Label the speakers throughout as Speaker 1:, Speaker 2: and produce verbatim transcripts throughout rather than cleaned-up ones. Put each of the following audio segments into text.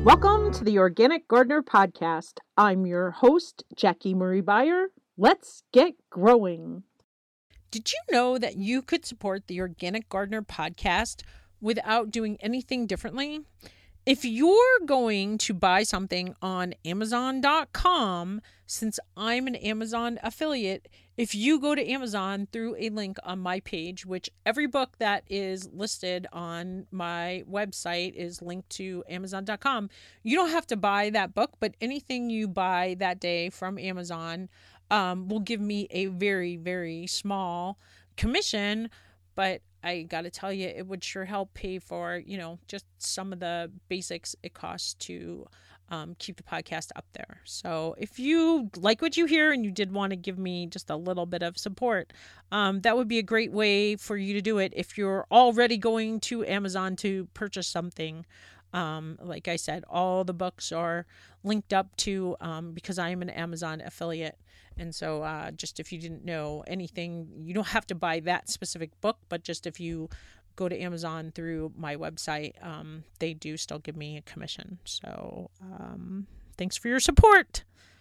Speaker 1: Welcome to the Organic Gardener Podcast. I'm your host, Jackie Marie Beyer. Let's get growing. Did you know that you could support the Organic Gardener Podcast without doing anything differently? If you're going to buy something on Amazon dot com, since I'm an Amazon affiliate, if you go to Amazon through a link on my page, which every book that is listed on my website is linked to Amazon dot com, you don't have to buy that book, but anything you buy that day from Amazon um, will give me a very, very small commission, but I got to tell you, it would sure help pay for, you know, just some of the basics it costs to um, keep the podcast up there. So if you like what you hear and you did want to give me just a little bit of support, um, that would be a great way for you to do it. If you're already going to Amazon to purchase something, um, like I said, all the books are linked up to, um, because I am an Amazon affiliate. And so uh, just if you didn't know anything, you don't have to buy that specific book, but just if you go to Amazon through my website, um, they do still give me a commission. So um, thanks for your support.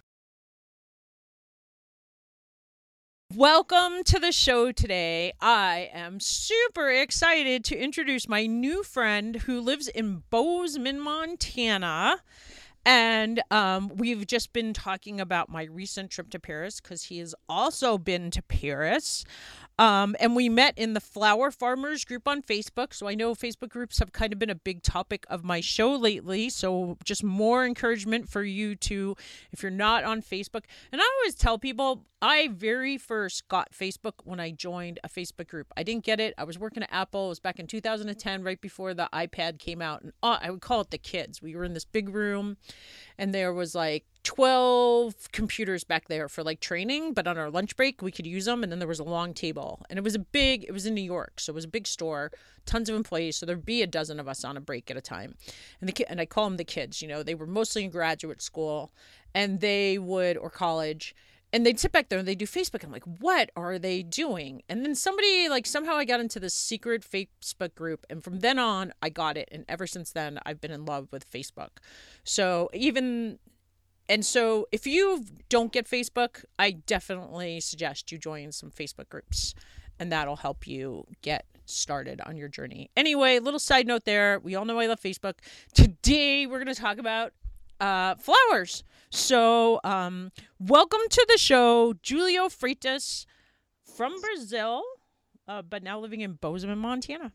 Speaker 1: Welcome to the show today. I am super excited to introduce my new friend who lives in Bozeman, Montana. And um, we've just been talking about my recent trip to Paris because he has also been to Paris. Um, and we met in the Flower Farmers group on Facebook. So I know Facebook groups have kind of been a big topic of my show lately. So just more encouragement for you to, if you're not on Facebook. And I always tell people, I very first got Facebook when I joined a Facebook group. I didn't get it. I was working at Apple. It was back in two thousand ten, right before the iPad came out. And uh, I would call it the kids. We were in this big room and there was like twelve computers back there for like training, but on our lunch break we could use them. And then there was a long table and it was a big, it was in New York. So it was a big store, tons of employees. So there'd be a dozen of us on a break at a time. And the ki- and I call them the kids, you know, they were mostly in graduate school and they would, or college, and they'd sit back there and they'd do Facebook. I'm like, what are they doing? And then somebody, like, somehow I got into this secret Facebook group. And from then on, I got it. And ever since then, I've been in love with Facebook. So even, and so if you don't get Facebook, I definitely suggest you join some Facebook groups. And that'll help you get started on your journey. Anyway, little side note there. We all know I love Facebook. Today, we're going to talk about uh, flowers. So, um, welcome to the show, Julio Freitas from Brazil, uh, but now living in Bozeman, Montana.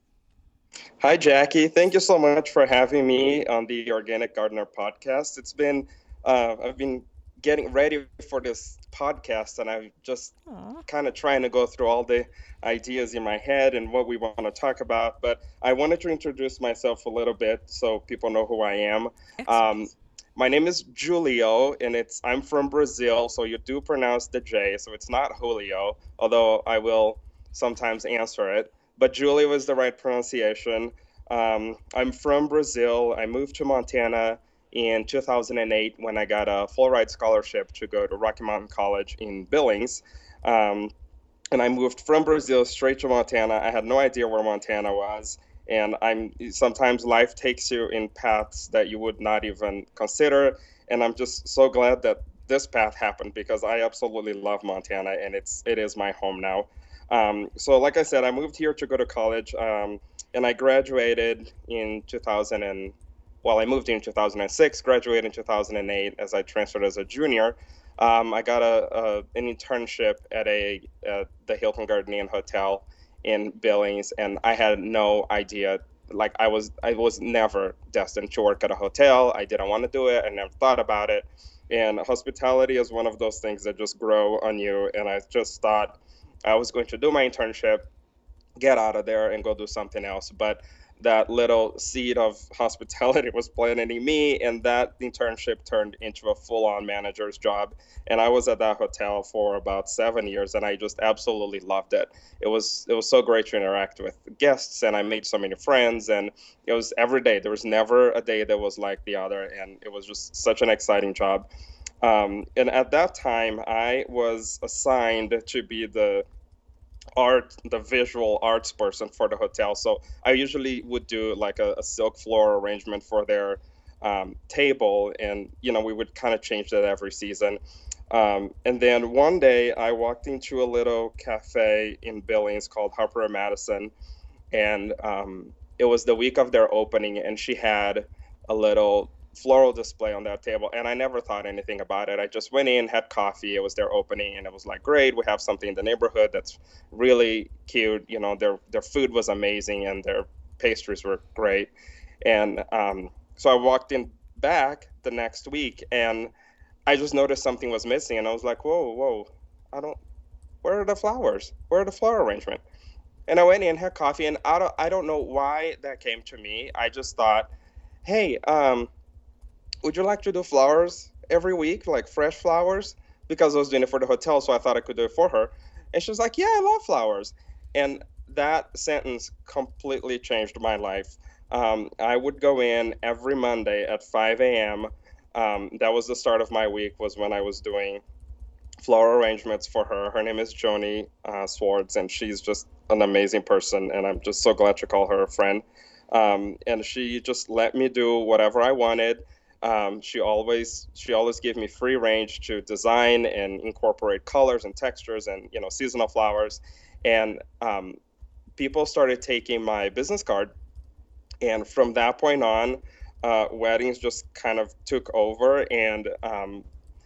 Speaker 2: Hi, Jackie. Thank you so much for having me on the Organic Gardener podcast. It's been, uh, I've been getting ready for this podcast, and I'm just kind of trying to go through all the ideas in my head and what we want to talk about. But I wanted to introduce myself a little bit so people know who I am. Um, My name is Julio, and it's I'm from Brazil, so you do pronounce the J, so it's not Julio, although I will sometimes answer it. But Julio is the right pronunciation. Um, I'm from Brazil. I moved to Montana in two thousand eight when I got a full ride scholarship to go to Rocky Mountain College in Billings. Um, and I moved from Brazil straight to Montana. I had no idea where Montana was. And I'm sometimes life takes you in paths that you would not even consider. And I'm just so glad that this path happened because I absolutely love Montana and it's it is my home now. Um, so like I said, I moved here to go to college um, and I graduated in two thousand and well, I moved in two thousand six, graduated in two thousand eight as I transferred as a junior. Um, I got a, a an internship at a uh, the Hilton Garden Inn Hotel in Billings, and I had no idea. Like I was, I was never destined to work at a hotel. I didn't want to do it. I never thought about it. And hospitality is one of those things that just grow on you. And I just thought I was going to do my internship, get out of there, and go do something else. But that little seed of hospitality was planted in me, and that internship turned into a full-on manager's job. And I was at that hotel for about seven years, and I just absolutely loved it. It was it was so great to interact with guests, and I made so many friends, and it was every day. There was never a day that was like the other, and it was just such an exciting job. Um, and at that time, I was assigned to be the art, the visual arts person for the hotel. So I usually would do like a, a silk floor arrangement for their um, table, and you know we would kind of change that every season. Um, and then one day I walked into a little cafe in Billings called Harper and Madison, and um, it was the week of their opening, and she had a little floral display on that table, and I never thought anything about it. I just went in, had coffee. It was their opening, and it was like, great, we have something in the neighborhood that's really cute. You know, their their food was amazing, and their pastries were great. And um, so I walked in back the next week, and I just noticed something was missing, and I was like, whoa, whoa, I don't. Where are the flowers? Where are the flower arrangement? And I went in, had coffee, and I don't, I don't know why that came to me. I just thought, hey, um, would you like to do flowers every week, like fresh flowers? Because I was doing it for the hotel, so I thought I could do it for her. And she was like, yeah, I love flowers. And that sentence completely changed my life. Um, I would go in every Monday at five a m. Um, that was the start of my week, was when I was doing flower arrangements for her. Her name is Joni uh, Swartz, and she's just an amazing person, and I'm just so glad to call her a friend. Um, and she just let me do whatever I wanted. Um, she always she always gave me free range to design and incorporate colors and textures and you know seasonal flowers. And um, people started taking my business card, and from that point on, uh, weddings just kind of took over. And um,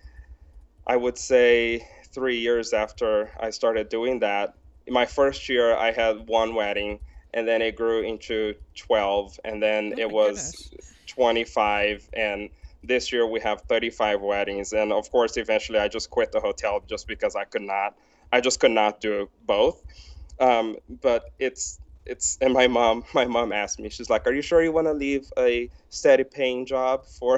Speaker 2: I would say three years after I started doing that, my first year I had one wedding, and then it grew into twelve, and then
Speaker 1: Oh
Speaker 2: it
Speaker 1: my
Speaker 2: was
Speaker 1: goodness.
Speaker 2: twenty-five, and this year we have thirty-five weddings. And of course, eventually I just quit the hotel just because I could not, I just could not do both. Um, but it's it's and my mom my mom asked me, she's like, are you sure you want to leave a steady paying job for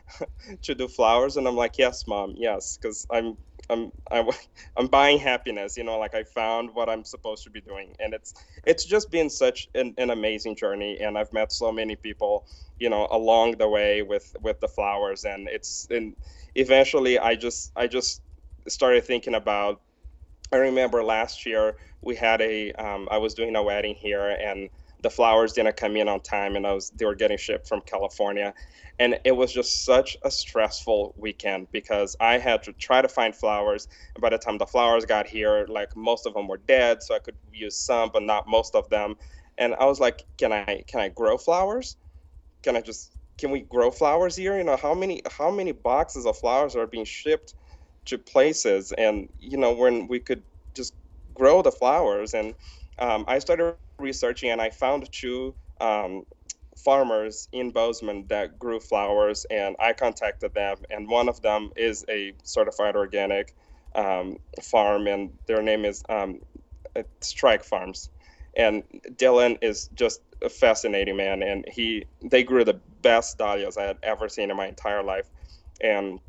Speaker 2: to do flowers? And I'm like, yes, mom, yes, because I'm I'm I'm I'm buying happiness. You know, like I found what I'm supposed to be doing, and it's it's just been such an, an amazing journey. And I've met so many people, you know, along the way with with the flowers, and it's and eventually I just I just started thinking about. I remember last year we had a um, I was doing a wedding here, and the flowers didn't come in on time, and I was they were getting shipped from California, and it was just such a stressful weekend because I had to try to find flowers, and by the time the flowers got here, like most of them were dead, so I could use some but not most of them. And I was like, can I can I grow flowers? Can I just can we grow flowers here? You know, how many how many boxes of flowers are being shipped to places, and you know when we could just grow the flowers. And um, I started researching, and I found two um, farmers in Bozeman that grew flowers, and I contacted them, and one of them is a certified organic um, farm, and their name is um, Strike Farms. And Dylan is just a fascinating man, and he they grew the best dahlias I had ever seen in my entire life. and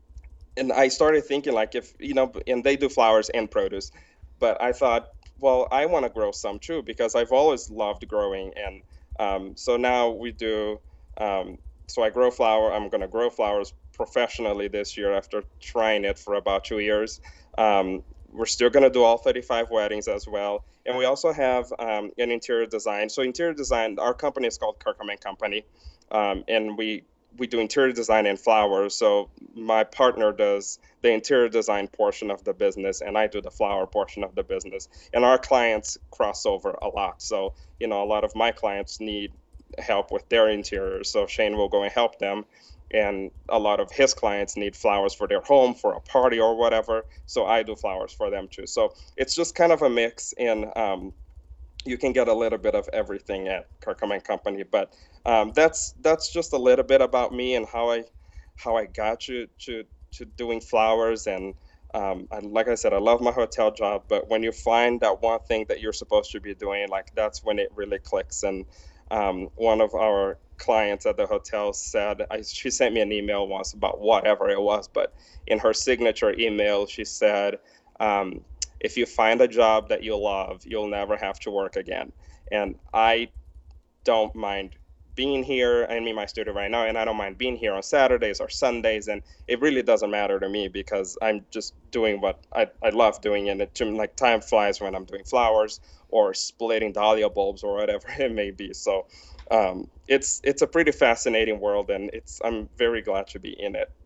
Speaker 2: and I started thinking, like, if you know, and they do flowers and produce, but I thought, well, I want to grow some too because I've always loved growing. And um, so now we do. Um, so I grow flower. I'm going to grow flowers professionally this year after trying it for about two years. Um, we're still going to do all thirty-five weddings as well, and we also have um, an interior design. So interior design, our company is called Kirkham and Company, um, and we we do interior design and flowers. So my partner does the interior design portion of the business, and I do the flower portion of the business. And our clients cross over a lot. So, you know, a lot of my clients need help with their interiors. So Shane will go and help them. And a lot of his clients need flowers for their home, for a party or whatever. So I do flowers for them too. So it's just kind of a mix. And um, you can get a little bit of everything at Kirkham and Company. But um, that's that's just a little bit about me and how I how I got to to to doing flowers. And um, and like I said, I love my hotel job. But when you find that one thing that you're supposed to be doing, like that's when it really clicks. And um, one of our clients at the hotel said, I, she sent me an email once about whatever it was, but in her signature email, she said, um, if you find a job that you love, you'll never have to work again. And I don't mind being here. I'm in my studio right now, and I don't mind being here on Saturdays or Sundays, and it really doesn't matter to me because I'm just doing what I, I love doing, and it like time flies when I'm doing flowers or splitting dahlia bulbs or whatever it may be. So um, it's it's a pretty fascinating world, and it's I'm very glad to be in it.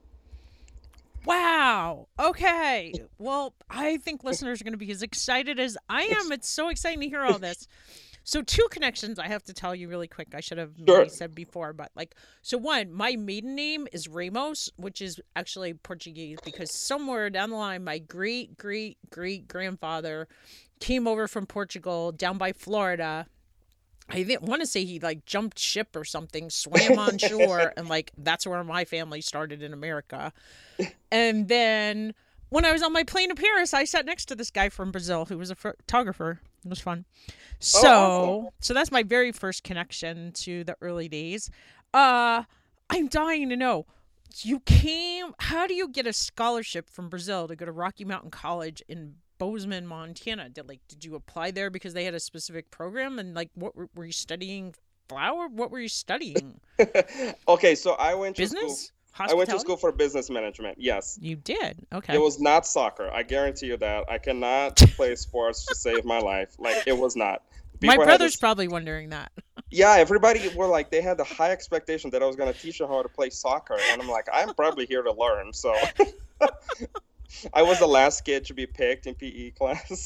Speaker 1: Wow. Okay. Well, I think listeners are going to be as excited as I am. It's so exciting to hear all this. So two connections I have to tell you really quick. I should have
Speaker 2: Sure.
Speaker 1: maybe said before, but like, so one, my maiden name is Ramos, which is actually Portuguese because somewhere down the line, my great, great, great grandfather came over from Portugal down by Florida. I didn't want to say he like jumped ship or something, swam on shore, and like that's where my family started in America. And then when I was on my plane to Paris, I sat next to this guy from Brazil who was a photographer. It was fun. So,
Speaker 2: Oh, awesome.
Speaker 1: so that's my very first connection to the early days. Uh, I'm dying to know. You came, how do you get a scholarship from Brazil to go to Rocky Mountain College in Bozeman, Montana? Did like did you apply there because they had a specific program, and like what were, were you studying? Flower? What were you studying?
Speaker 2: Okay, so I went to school.
Speaker 1: Business?
Speaker 2: I went to
Speaker 1: Hospitality?
Speaker 2: school for business management. Yes.
Speaker 1: You did. Okay.
Speaker 2: It was not soccer. I guarantee you that. I cannot play sports to save my life. Like, it was not.
Speaker 1: My
Speaker 2: People had
Speaker 1: brother's
Speaker 2: this-
Speaker 1: probably wondering that.
Speaker 2: Yeah, everybody were like, they had the high expectation that I was going to teach them how to play soccer. And I'm like, I'm probably here to learn. So I was the last kid to be picked in P E class.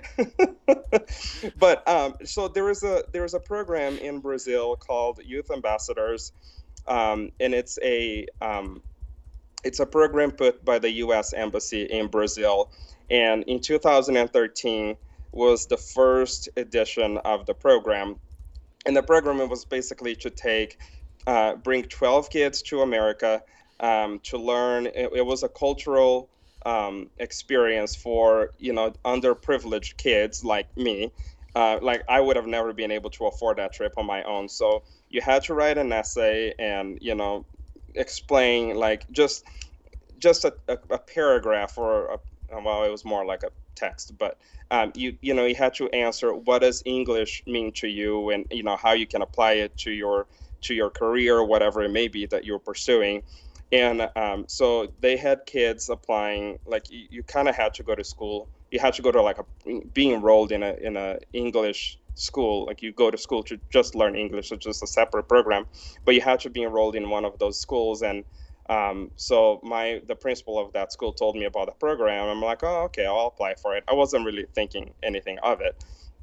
Speaker 2: But um, so there is a there is a program in Brazil called Youth Ambassadors, um, and it's a um, it's a program put by the U S Embassy in Brazil, and in two thousand thirteen was the first edition of the program, and the program was basically to take uh, bring twelve kids to America um, to learn. It, it was a cultural um, experience for you know underprivileged kids like me. Uh, like I would have never been able to afford that trip on my own. So you had to write an essay and you know explain like just just a, a, a paragraph or a, well it was more like a text, but um, you you know you had to answer what does English mean to you and you know how you can apply it to your to your career or whatever it may be that you're pursuing. And um, so they had kids applying, like you, you kind of had to go to school. You had to go to like a, be enrolled in a in a English school. Like you go to school to just learn English, it's just a separate program. But you had to be enrolled in one of those schools. And um, so my the principal of that school told me about the program. I'm like, oh, okay, I'll apply for it. I wasn't really thinking anything of it.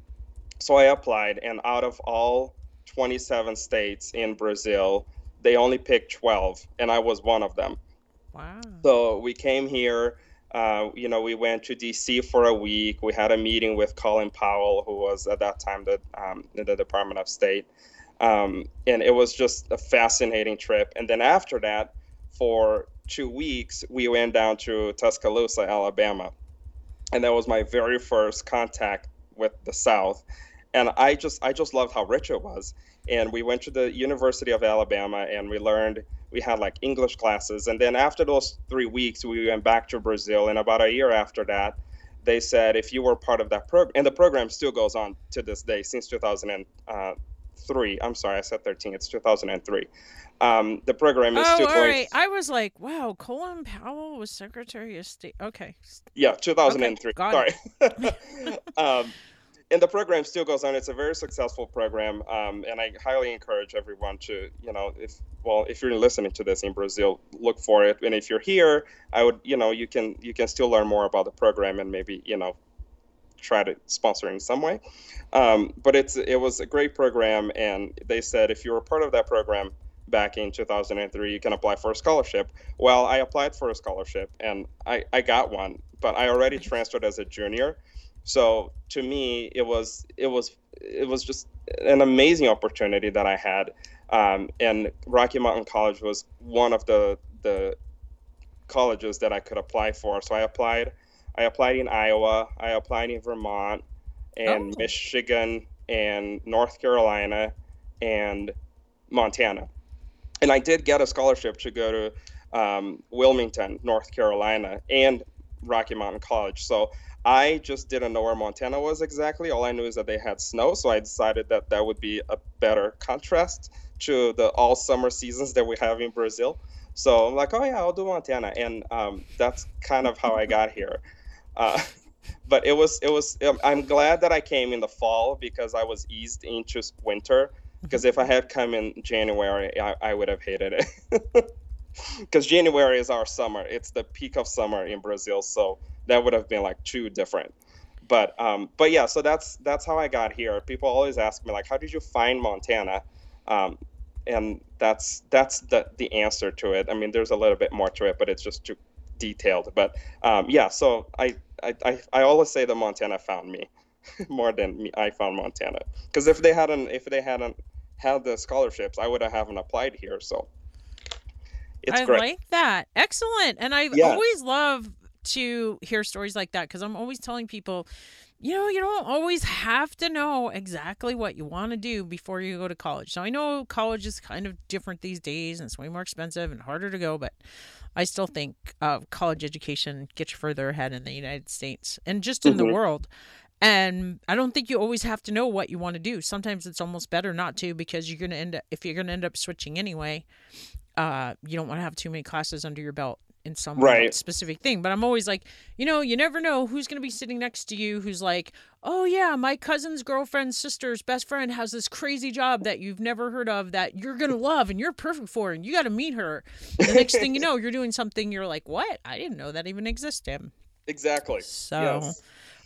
Speaker 2: So I applied, and out of all twenty-seven states in Brazil, they only picked twelve, and I was one of them.
Speaker 1: Wow.
Speaker 2: So we came here, uh, you know, we went to D C for a week. We had a meeting with Colin Powell, who was at that time the, um, in the Department of State. Um, and it was just a fascinating trip. And then after that, for two weeks, we went down to Tuscaloosa, Alabama. And that was my very first contact with the South. And I just I just loved how rich it was. And we went to the University of Alabama and we learned, we had like English classes. And then after those three weeks, we went back to Brazil. And about a year after that, they said, if you were part of that program, and the program still goes on to this day since two thousand three. I'm sorry, I said thirteen. It's two thousand three. Um, the program is
Speaker 1: Oh,
Speaker 2: still
Speaker 1: all
Speaker 2: going.
Speaker 1: right. I was like, wow, Colin Powell was Secretary of State. Okay.
Speaker 2: Yeah, two thousand three.
Speaker 1: Okay, got
Speaker 2: Sorry.
Speaker 1: it.
Speaker 2: um, and the program still goes on. It's a very successful program, um, and I highly encourage everyone to, you know, if well, if you're listening to this in Brazil, look for it. And if you're here, I would, you know, you can you can still learn more about the program and maybe, you know, try to sponsor it in some way. Um, but it's it was a great program, and they said if you were part of that program back in two thousand three, you can apply for a scholarship. Well, I applied for a scholarship, and I, I got one, but I already transferred as a junior. So to me, it was it was it was just an amazing opportunity that I had, um, and Rocky Mountain College was one of the the colleges that I could apply for. So I applied. I applied in Iowa. I applied in Vermont, and
Speaker 1: Oh.
Speaker 2: Michigan, and North Carolina, and Montana. And I did get a scholarship to go to um, Wilmington, North Carolina, and Rocky Mountain College. So I just didn't know where Montana was exactly. All I knew is that they had snow, so I decided that that would be a better contrast to the all summer seasons that we have in Brazil. So I'm like, oh yeah, I'll do Montana, and um, that's kind of how I got here. Uh, but it was it was um, I'm glad that I came in the fall because I was eased into winter. Because if I had come in January, I, I would have hated it. Because January is our summer. It's the peak of summer in Brazil, so that would have been like too different. But um, but yeah, so that's that's how I got here. People always ask me like, how did you find Montana? Um, and that's that's the the answer to it. I mean, there's a little bit more to it, but it's just too detailed. But um, yeah, so I, I I I always say that Montana found me more than me, I found Montana. Because if they hadn't if they hadn't had the scholarships, I would have haven't applied here. So it's
Speaker 1: I
Speaker 2: great.
Speaker 1: like that. Excellent. And I
Speaker 2: Yeah.
Speaker 1: always love to hear stories like that because I'm always telling people, you know, you don't always have to know exactly what you want to do before you go to college. So I know college is kind of different these days and it's way more expensive and harder to go, but I still think uh, college education gets you further ahead in the United States and just in
Speaker 2: Mm-hmm.
Speaker 1: the world. And I don't think you always have to know what you want to do. Sometimes it's almost better not to because you're going to end up, if you're going to end up switching anyway, uh, you don't want to have too many classes under your belt in some
Speaker 2: Right.
Speaker 1: specific thing. But I'm always like, you know, you never know who's going to be sitting next to you who's like, oh yeah, my cousin's girlfriend's sister's best friend has this crazy job that you've never heard of that you're going to love and you're perfect for and you got to meet her. And the next thing you know, you're doing something you're like, what? I didn't know that even existed.
Speaker 2: Exactly.
Speaker 1: So,
Speaker 2: Yes.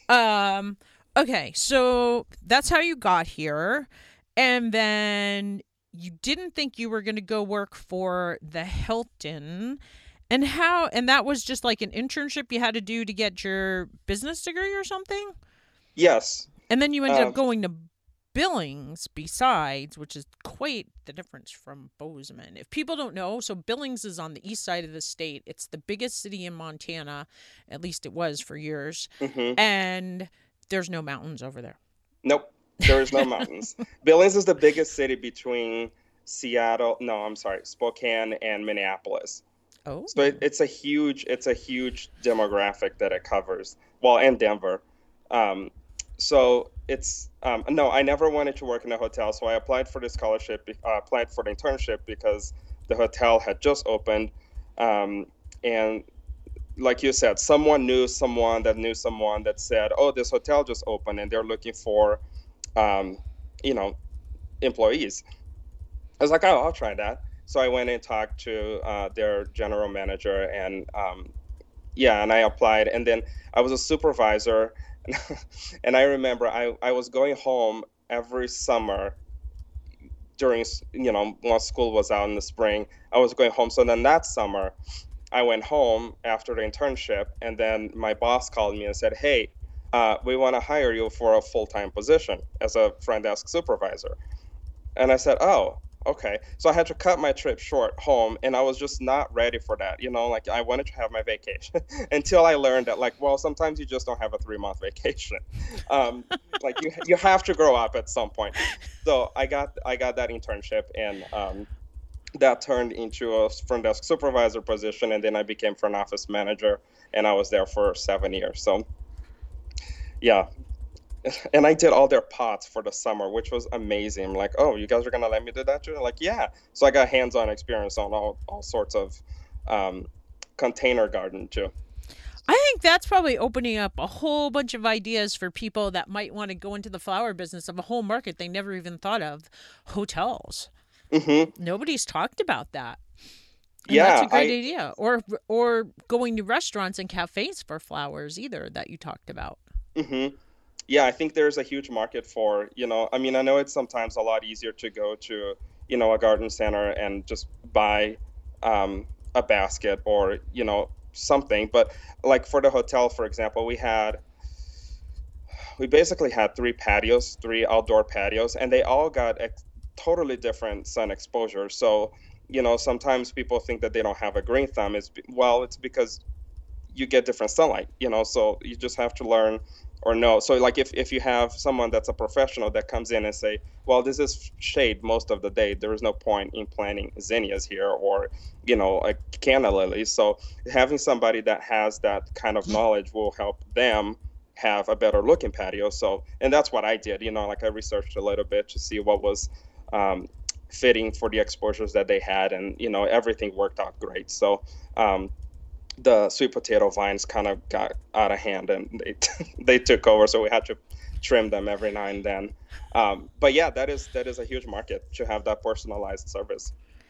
Speaker 1: um, okay, so that's how you got here. And then you didn't think you were going to go work for the Hilton. And how, and that was just like an internship you had to do to get your business degree or something?
Speaker 2: Yes.
Speaker 1: And then you ended
Speaker 2: Um,
Speaker 1: up going to Billings besides, which is quite the difference from Bozeman. If people don't know, so Billings is on the east side of the state. It's the biggest city in Montana, at least it was for years.
Speaker 2: Mm-hmm.
Speaker 1: And there's no mountains over there.
Speaker 2: Nope. There is no mountains. Billings is the biggest city between Seattle. No, I'm sorry, Spokane and Minneapolis.
Speaker 1: Oh.
Speaker 2: So it, it's a huge, it's a huge demographic that it covers. Well, and Denver. Um, so it's um, no, I never wanted to work in a hotel, so I applied for the scholarship. Uh, applied for the internship because the hotel had just opened, um, and like you said, someone knew someone that knew someone that said, "Oh, this hotel just opened, and they're looking for, um, you know, employees." I was like, "Oh, I'll try that." So I went and talked to uh, their general manager, and um, yeah, and I applied, and then I was a supervisor, and I remember I, I was going home every summer during, you know, once school was out in the spring, I was going home. So then that summer, I went home after the internship, and then my boss called me and said, "Hey, uh, we want to hire you for a full-time position as a front desk supervisor." And I said, "Oh, okay." So I had to cut my trip short home, and I was just not ready for that. You know, like I wanted to have my vacation until I learned that, like, well, sometimes you just don't have a three-month vacation. Um, like you, you have to grow up at some point. So I got, I got that internship, and um, that turned into a front desk supervisor position, and then I became front office manager, and I was there for seven years. So, yeah. And I did all their pots for the summer, which was amazing. I'm like, oh, you guys are gonna let me do that too? Like, yeah. So I got hands-on experience on all, all sorts of um, container garden too.
Speaker 1: I think that's probably opening up a whole bunch of ideas for people that might want to go into the flower business of a whole market they never even thought of, hotels.
Speaker 2: Mm-hmm.
Speaker 1: Nobody's talked about that. And
Speaker 2: Yeah,
Speaker 1: that's a great
Speaker 2: I,
Speaker 1: idea. Or or going to restaurants and cafes for flowers either that you talked about.
Speaker 2: mm-hmm. Yeah, I think there's a huge market for, you know, I mean, I know it's sometimes a lot easier to go to, you know, a garden center and just buy um, a basket or, you know, something. But like for the hotel, for example, we had, we basically had three patios, three outdoor patios, and they all got ex- totally different sun exposure. So, you know, sometimes people think that they don't have a green thumb. It's, well, it's because you get different sunlight, you know, so you just have to learn or know. So like if, if you have someone that's a professional that comes in and say, well, this is shade most of the day, there is no point in planting zinnias here or, you know, like canna lilies. So having somebody that has that kind of knowledge will help them have a better looking patio. So, and that's what I did, you know, like I researched a little bit to see what was um, fitting for the exposures that they had, and, you know, everything worked out great. So um, the sweet potato vines kind of got out of hand, and they, they took over. So we had to trim them every now and then. Um, but yeah, that is, that is a huge market to have that personalized service.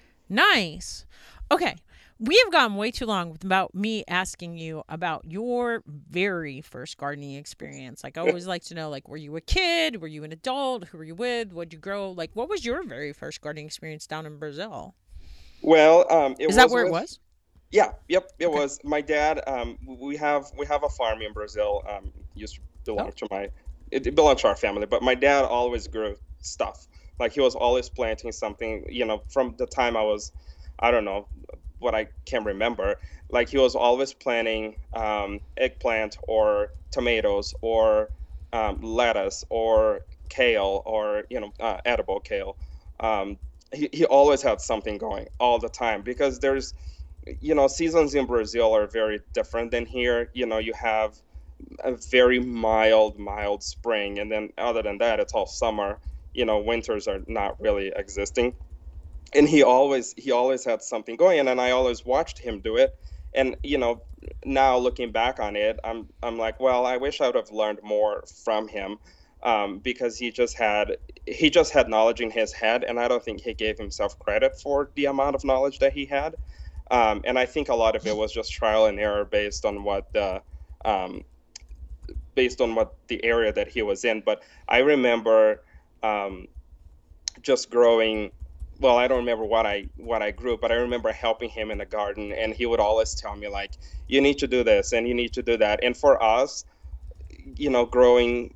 Speaker 1: Nice. Okay. We have gone way too long without me asking you about your very first gardening experience. Like, I always like to know, like, were you a kid? Were you an adult? Who were you with? What'd you grow? Like, what was your very first gardening experience down in Brazil?
Speaker 2: Well, um, it
Speaker 1: is that
Speaker 2: was
Speaker 1: where
Speaker 2: with,
Speaker 1: it was?
Speaker 2: Yeah, yep, it
Speaker 1: Okay.
Speaker 2: was. My dad, um, we have we have a farm in Brazil. Um, used to belong
Speaker 1: Oh.
Speaker 2: to my, it, it belonged to our family. But my dad always grew stuff. Like he was always planting something. You know, from the time I was, I don't know, what I can remember. Like he was always planting um, eggplant or tomatoes or um, lettuce or kale or you know uh, edible kale. Um, he he always had something going all the time because there's you know, seasons in Brazil are very different than here. You know, you have a very mild, mild spring, and then other than that, it's all summer. You know, winters are not really existing. And he always he always had something going, and I always watched him do it. And you know, now looking back on it, I'm I'm like, well, I wish I would have learned more from him. Um, because he just had he just had knowledge in his head, and I don't think he gave himself credit for the amount of knowledge that he had. Um, and I think a lot of it was just trial and error based on what the um, based on what the area that he was in. But I remember um, just growing. Well, I don't remember what I what I grew, but I remember helping him in the garden, and he would always tell me like, "You need to do this, and you need to do that." And for us, you know, growing.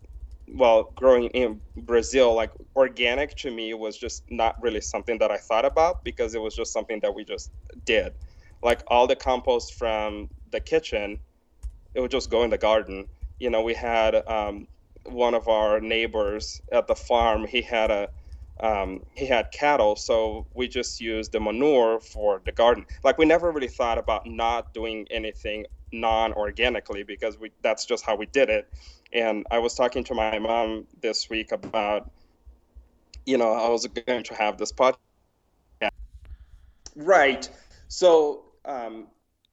Speaker 2: Well, growing in Brazil, like organic to me was just not really something that I thought about because it was just something that we just did. Like all the compost from the kitchen, it would just go in the garden. You know, we had um, one of our neighbors at the farm. He had a um, he had cattle, so we just used the manure for the garden. Like we never really thought about not doing anything non-organically because we that's just how we did it. And I was talking to my mom this week about, you know, I was going to have this podcast. Right. So um,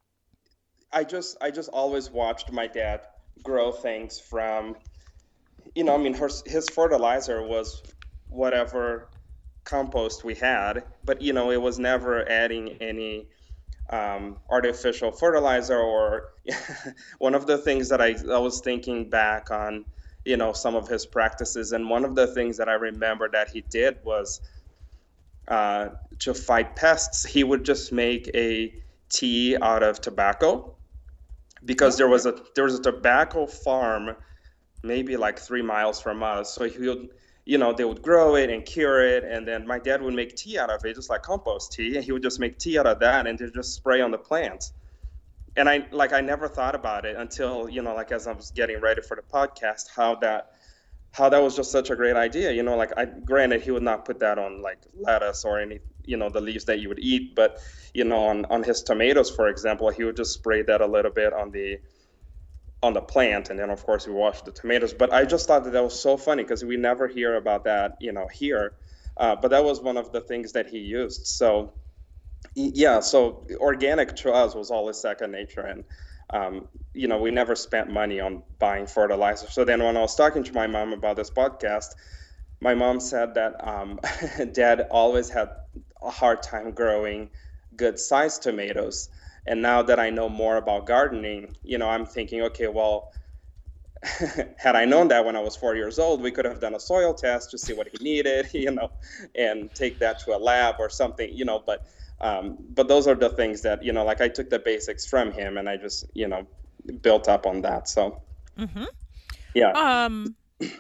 Speaker 2: I just I just always watched my dad grow things from, you know, I mean, her, his fertilizer was whatever compost we had, but, you know, it was never adding any um, artificial fertilizer or one of the things that I, I was thinking back on, you know, some of his practices. And one of the things that I remember that he did was uh, to fight pests, he would just make a tea out of tobacco because there was a, there was a tobacco farm maybe like three miles from us. So he would, you know, they would grow it and cure it, and then my dad would make tea out of it, just like compost tea, and he would just make tea out of that and just spray on the plants. And I like I never thought about it until, you know, like as I was getting ready for the podcast, how that how that was just such a great idea. You know, like I granted he would not put that on like lettuce or any, you know, the leaves that you would eat, but you know, on on his tomatoes, for example, he would just spray that a little bit on the on the plant, and then of course we wash the tomatoes. But I just thought that that was so funny because we never hear about that, you know, here. Uh, but that was one of the things that he used. So yeah, so organic to us was always second nature, and um, you know, we never spent money on buying fertilizer. So then when I was talking to my mom about this podcast, my mom said that um, dad always had a hard time growing good sized tomatoes. And now that I know more about gardening, you know, I'm thinking, okay, well, had I known that when I was four years old, we could have done a soil test to see what he needed, you know, and take that to a lab or something, you know, but um, but those are the things that, you know, like I took the basics from him and I just, you know, built up on that. So,
Speaker 1: mm-hmm.
Speaker 2: yeah.
Speaker 1: Um,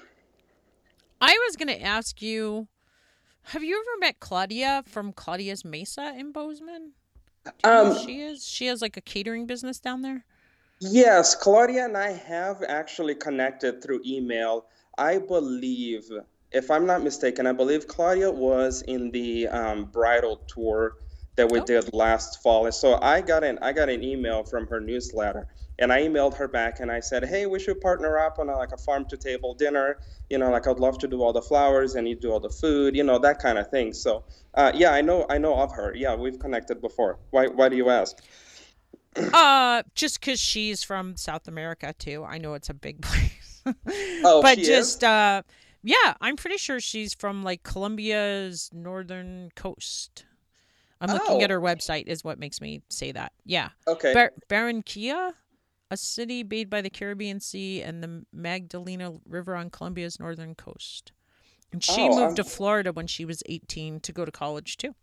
Speaker 1: I was going to ask you, have you ever met Claudia from Claudia's Mesa in Bozeman? Do you know
Speaker 2: Um,
Speaker 1: who she is? She has like a catering business down there.
Speaker 2: Yes, Claudia and I have actually connected through email. I believe, if I'm not mistaken, I believe Claudia was in the um, bridal tour that we
Speaker 1: Oh.
Speaker 2: did last fall. And so I got an I got an email from her newsletter, And I emailed her back and I said, hey, we should partner up on a, like a farm to table dinner. You know, like I'd love to do all the flowers and you do all the food, you know, that kind of thing. So uh, yeah, I know, I know of her. Yeah, we've connected before. Why, why do you ask?
Speaker 1: Uh, just because she's from South America too. I know it's a big place.
Speaker 2: Oh,
Speaker 1: But
Speaker 2: she
Speaker 1: just
Speaker 2: is?
Speaker 1: uh yeah, I'm pretty sure she's from like Colombia's northern coast. I'm looking at
Speaker 2: Oh,
Speaker 1: her website is what makes me say that. Yeah.
Speaker 2: okay.
Speaker 1: Bar- Barranquilla, a city bathed by the Caribbean Sea and the Magdalena River on Colombia's northern coast. And she
Speaker 2: Oh,
Speaker 1: moved
Speaker 2: I'm,
Speaker 1: to Florida when she was eighteen to go to college too.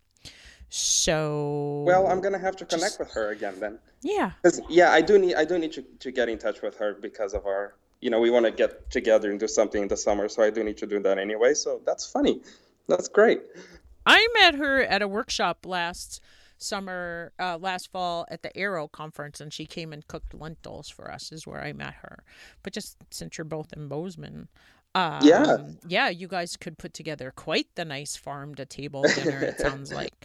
Speaker 2: well, I'm
Speaker 1: So
Speaker 2: gonna have to connect
Speaker 1: just
Speaker 2: with her again then.
Speaker 1: yeah.
Speaker 2: 'Cause, yeah, I do need I do need to, to get in touch with her because of our, you know, we want to get together and do something in the summer, so I do need to do that anyway. So that's funny. That's great.
Speaker 1: I met her at a workshop last summer, uh, last fall at the Aero conference, and she came and cooked lentils for us. Is where I met her. But just since you're both in Bozeman,
Speaker 2: Yeah.
Speaker 1: um, yeah, you guys could put together quite the nice farm to table dinner. It sounds like.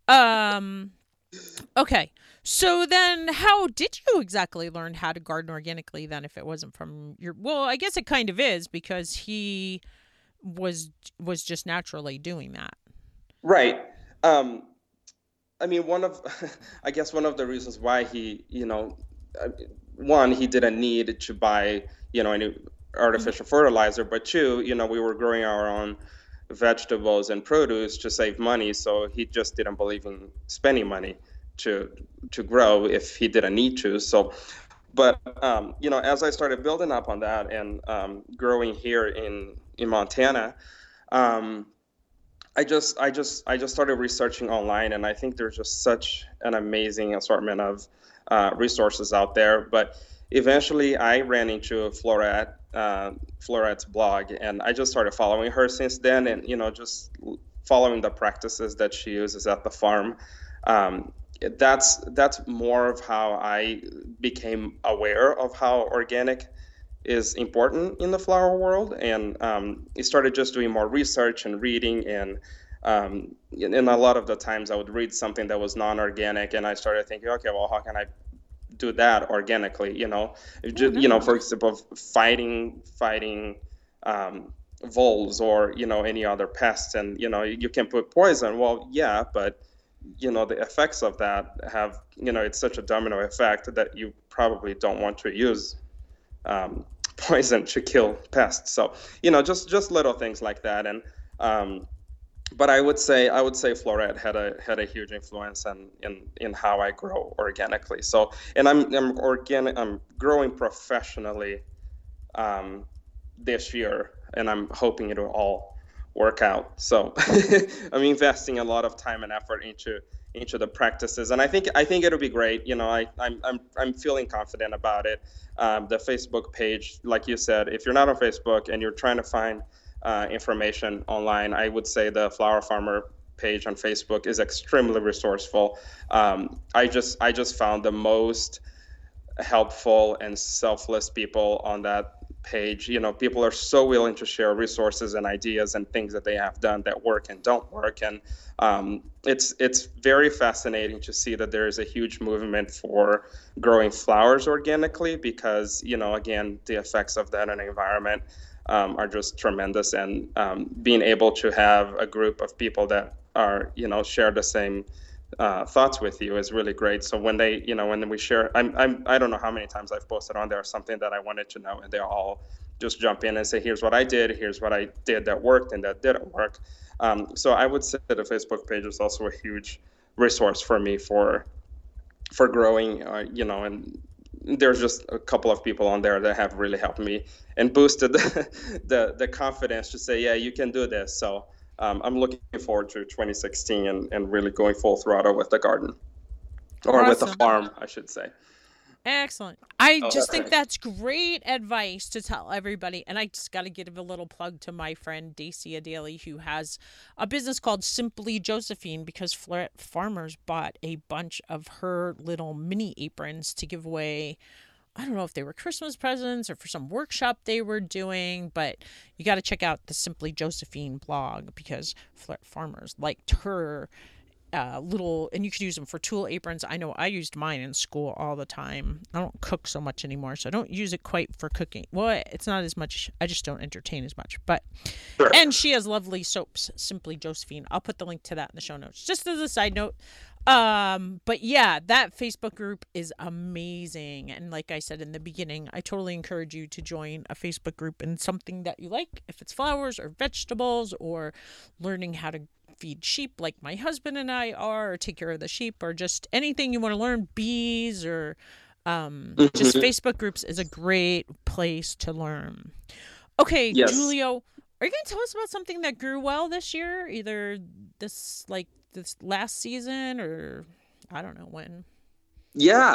Speaker 1: Um, okay, so then, how did you exactly learn how to garden organically? Then, if it wasn't from your, well, I guess it kind of is because he was was just naturally doing that.
Speaker 2: Right. Um, I mean, one of, I guess one of the reasons why he, you know, uh, one, he didn't need to buy, you know, any
Speaker 1: Mhm.
Speaker 2: artificial fertilizer, but two, you know, we were growing our own vegetables and produce to save money, so he just didn't believe in spending money to to grow if he didn't need to. So, but um, you know, as I started building up on that and um, growing here in in Montana, um, I just I just I just started researching online, and I think there's just such an amazing assortment of uh, resources out there. But eventually, I ran into Florette, uh, Florette's blog, and I just started following her since then, and you know, just following the practices that she uses at the farm. Um, that's that's more of how I became aware of how organic is important in the flower world, and um, I started just doing more research and reading, and um, and a lot of the times I would read something that was non-organic, and I started thinking, okay, well, how can I do that organically? You know,
Speaker 1: Oh,
Speaker 2: just, you know, for
Speaker 1: nice.
Speaker 2: example, fighting fighting um, voles or you know any other pests, and you know you can put poison. Well, yeah, but you know the effects of that have you know it's such a domino effect that you probably don't want to use um, poison to kill pests. So you know, just just little things like that. And um, but I would say I would say Floret had a had a huge influence in in, in how I grow organically. So and I'm I'm organic I'm growing professionally um, this year, and I'm hoping it'll all work out. So I'm investing a lot of time and effort into into the practices, and I think I think it'll be great. You know, I I'm I'm I'm feeling confident about it. Um, the Facebook page, like you said, if you're not on Facebook and you're trying to find uh, information online, I would say the Flower Farmer page on Facebook is extremely resourceful. Um, I just I just found the most helpful and selfless people on that page. You know, people are so willing to share resources and ideas and things that they have done that work and don't work. And um, it's it's very fascinating to see that there is a huge movement for growing flowers organically because, you know, again, the effects of that on the environment um, are just tremendous. And um, being able to have a group of people that are, you know, share the same uh, thoughts with you is really great. So when they, you know, when we share, I'm, I'm, I don't know how many times I've posted on there something that I wanted to know, and they all just jump in and say, "Here's what I did. Here's what I did that worked and that didn't work." Um, so I would say the Facebook page is also a huge resource for me for for growing. Uh, you know, and there's just a couple of people on there that have really helped me and boosted the the, the confidence to say, "Yeah, you can do this." So um, I'm looking forward to twenty sixteen and, and really going full throttle with the garden or with the
Speaker 1: Awesome.
Speaker 2: farm, I should say.
Speaker 1: Excellent. I
Speaker 2: Oh,
Speaker 1: just
Speaker 2: that's
Speaker 1: think
Speaker 2: right.
Speaker 1: that's great advice to tell everybody. And I just got to give a little plug to my friend Dacia Daly, who has a business called Simply Josephine, because Floret Farmers bought a bunch of her little mini aprons to give away. I don't know if they were Christmas presents or for some workshop they were doing, but you got to check out the Simply Josephine blog because Floret Farmers liked her uh, little, and you could use them for tool aprons. I know I used mine in school all the time. I don't cook so much anymore, so I don't use it quite for cooking. Well, it's not as much. I just don't entertain as much. But
Speaker 2: Sure.
Speaker 1: and she has lovely soaps, Simply Josephine. I'll put the link to that in the show notes, just as a side note. Um, but yeah, that Facebook group is amazing. And like I said in the beginning, I totally encourage you to join a Facebook group in something that you like, if it's flowers or vegetables or learning how to feed sheep like my husband and I are, or take care of the sheep, or just anything you want to learn, bees or um,
Speaker 2: Mm-hmm.
Speaker 1: just Facebook groups is a great place to learn. Okay,
Speaker 2: Yes.
Speaker 1: Julio, are you going to tell us about something that grew well this year? Either this, like, this last season, or I don't know when.
Speaker 2: Yeah.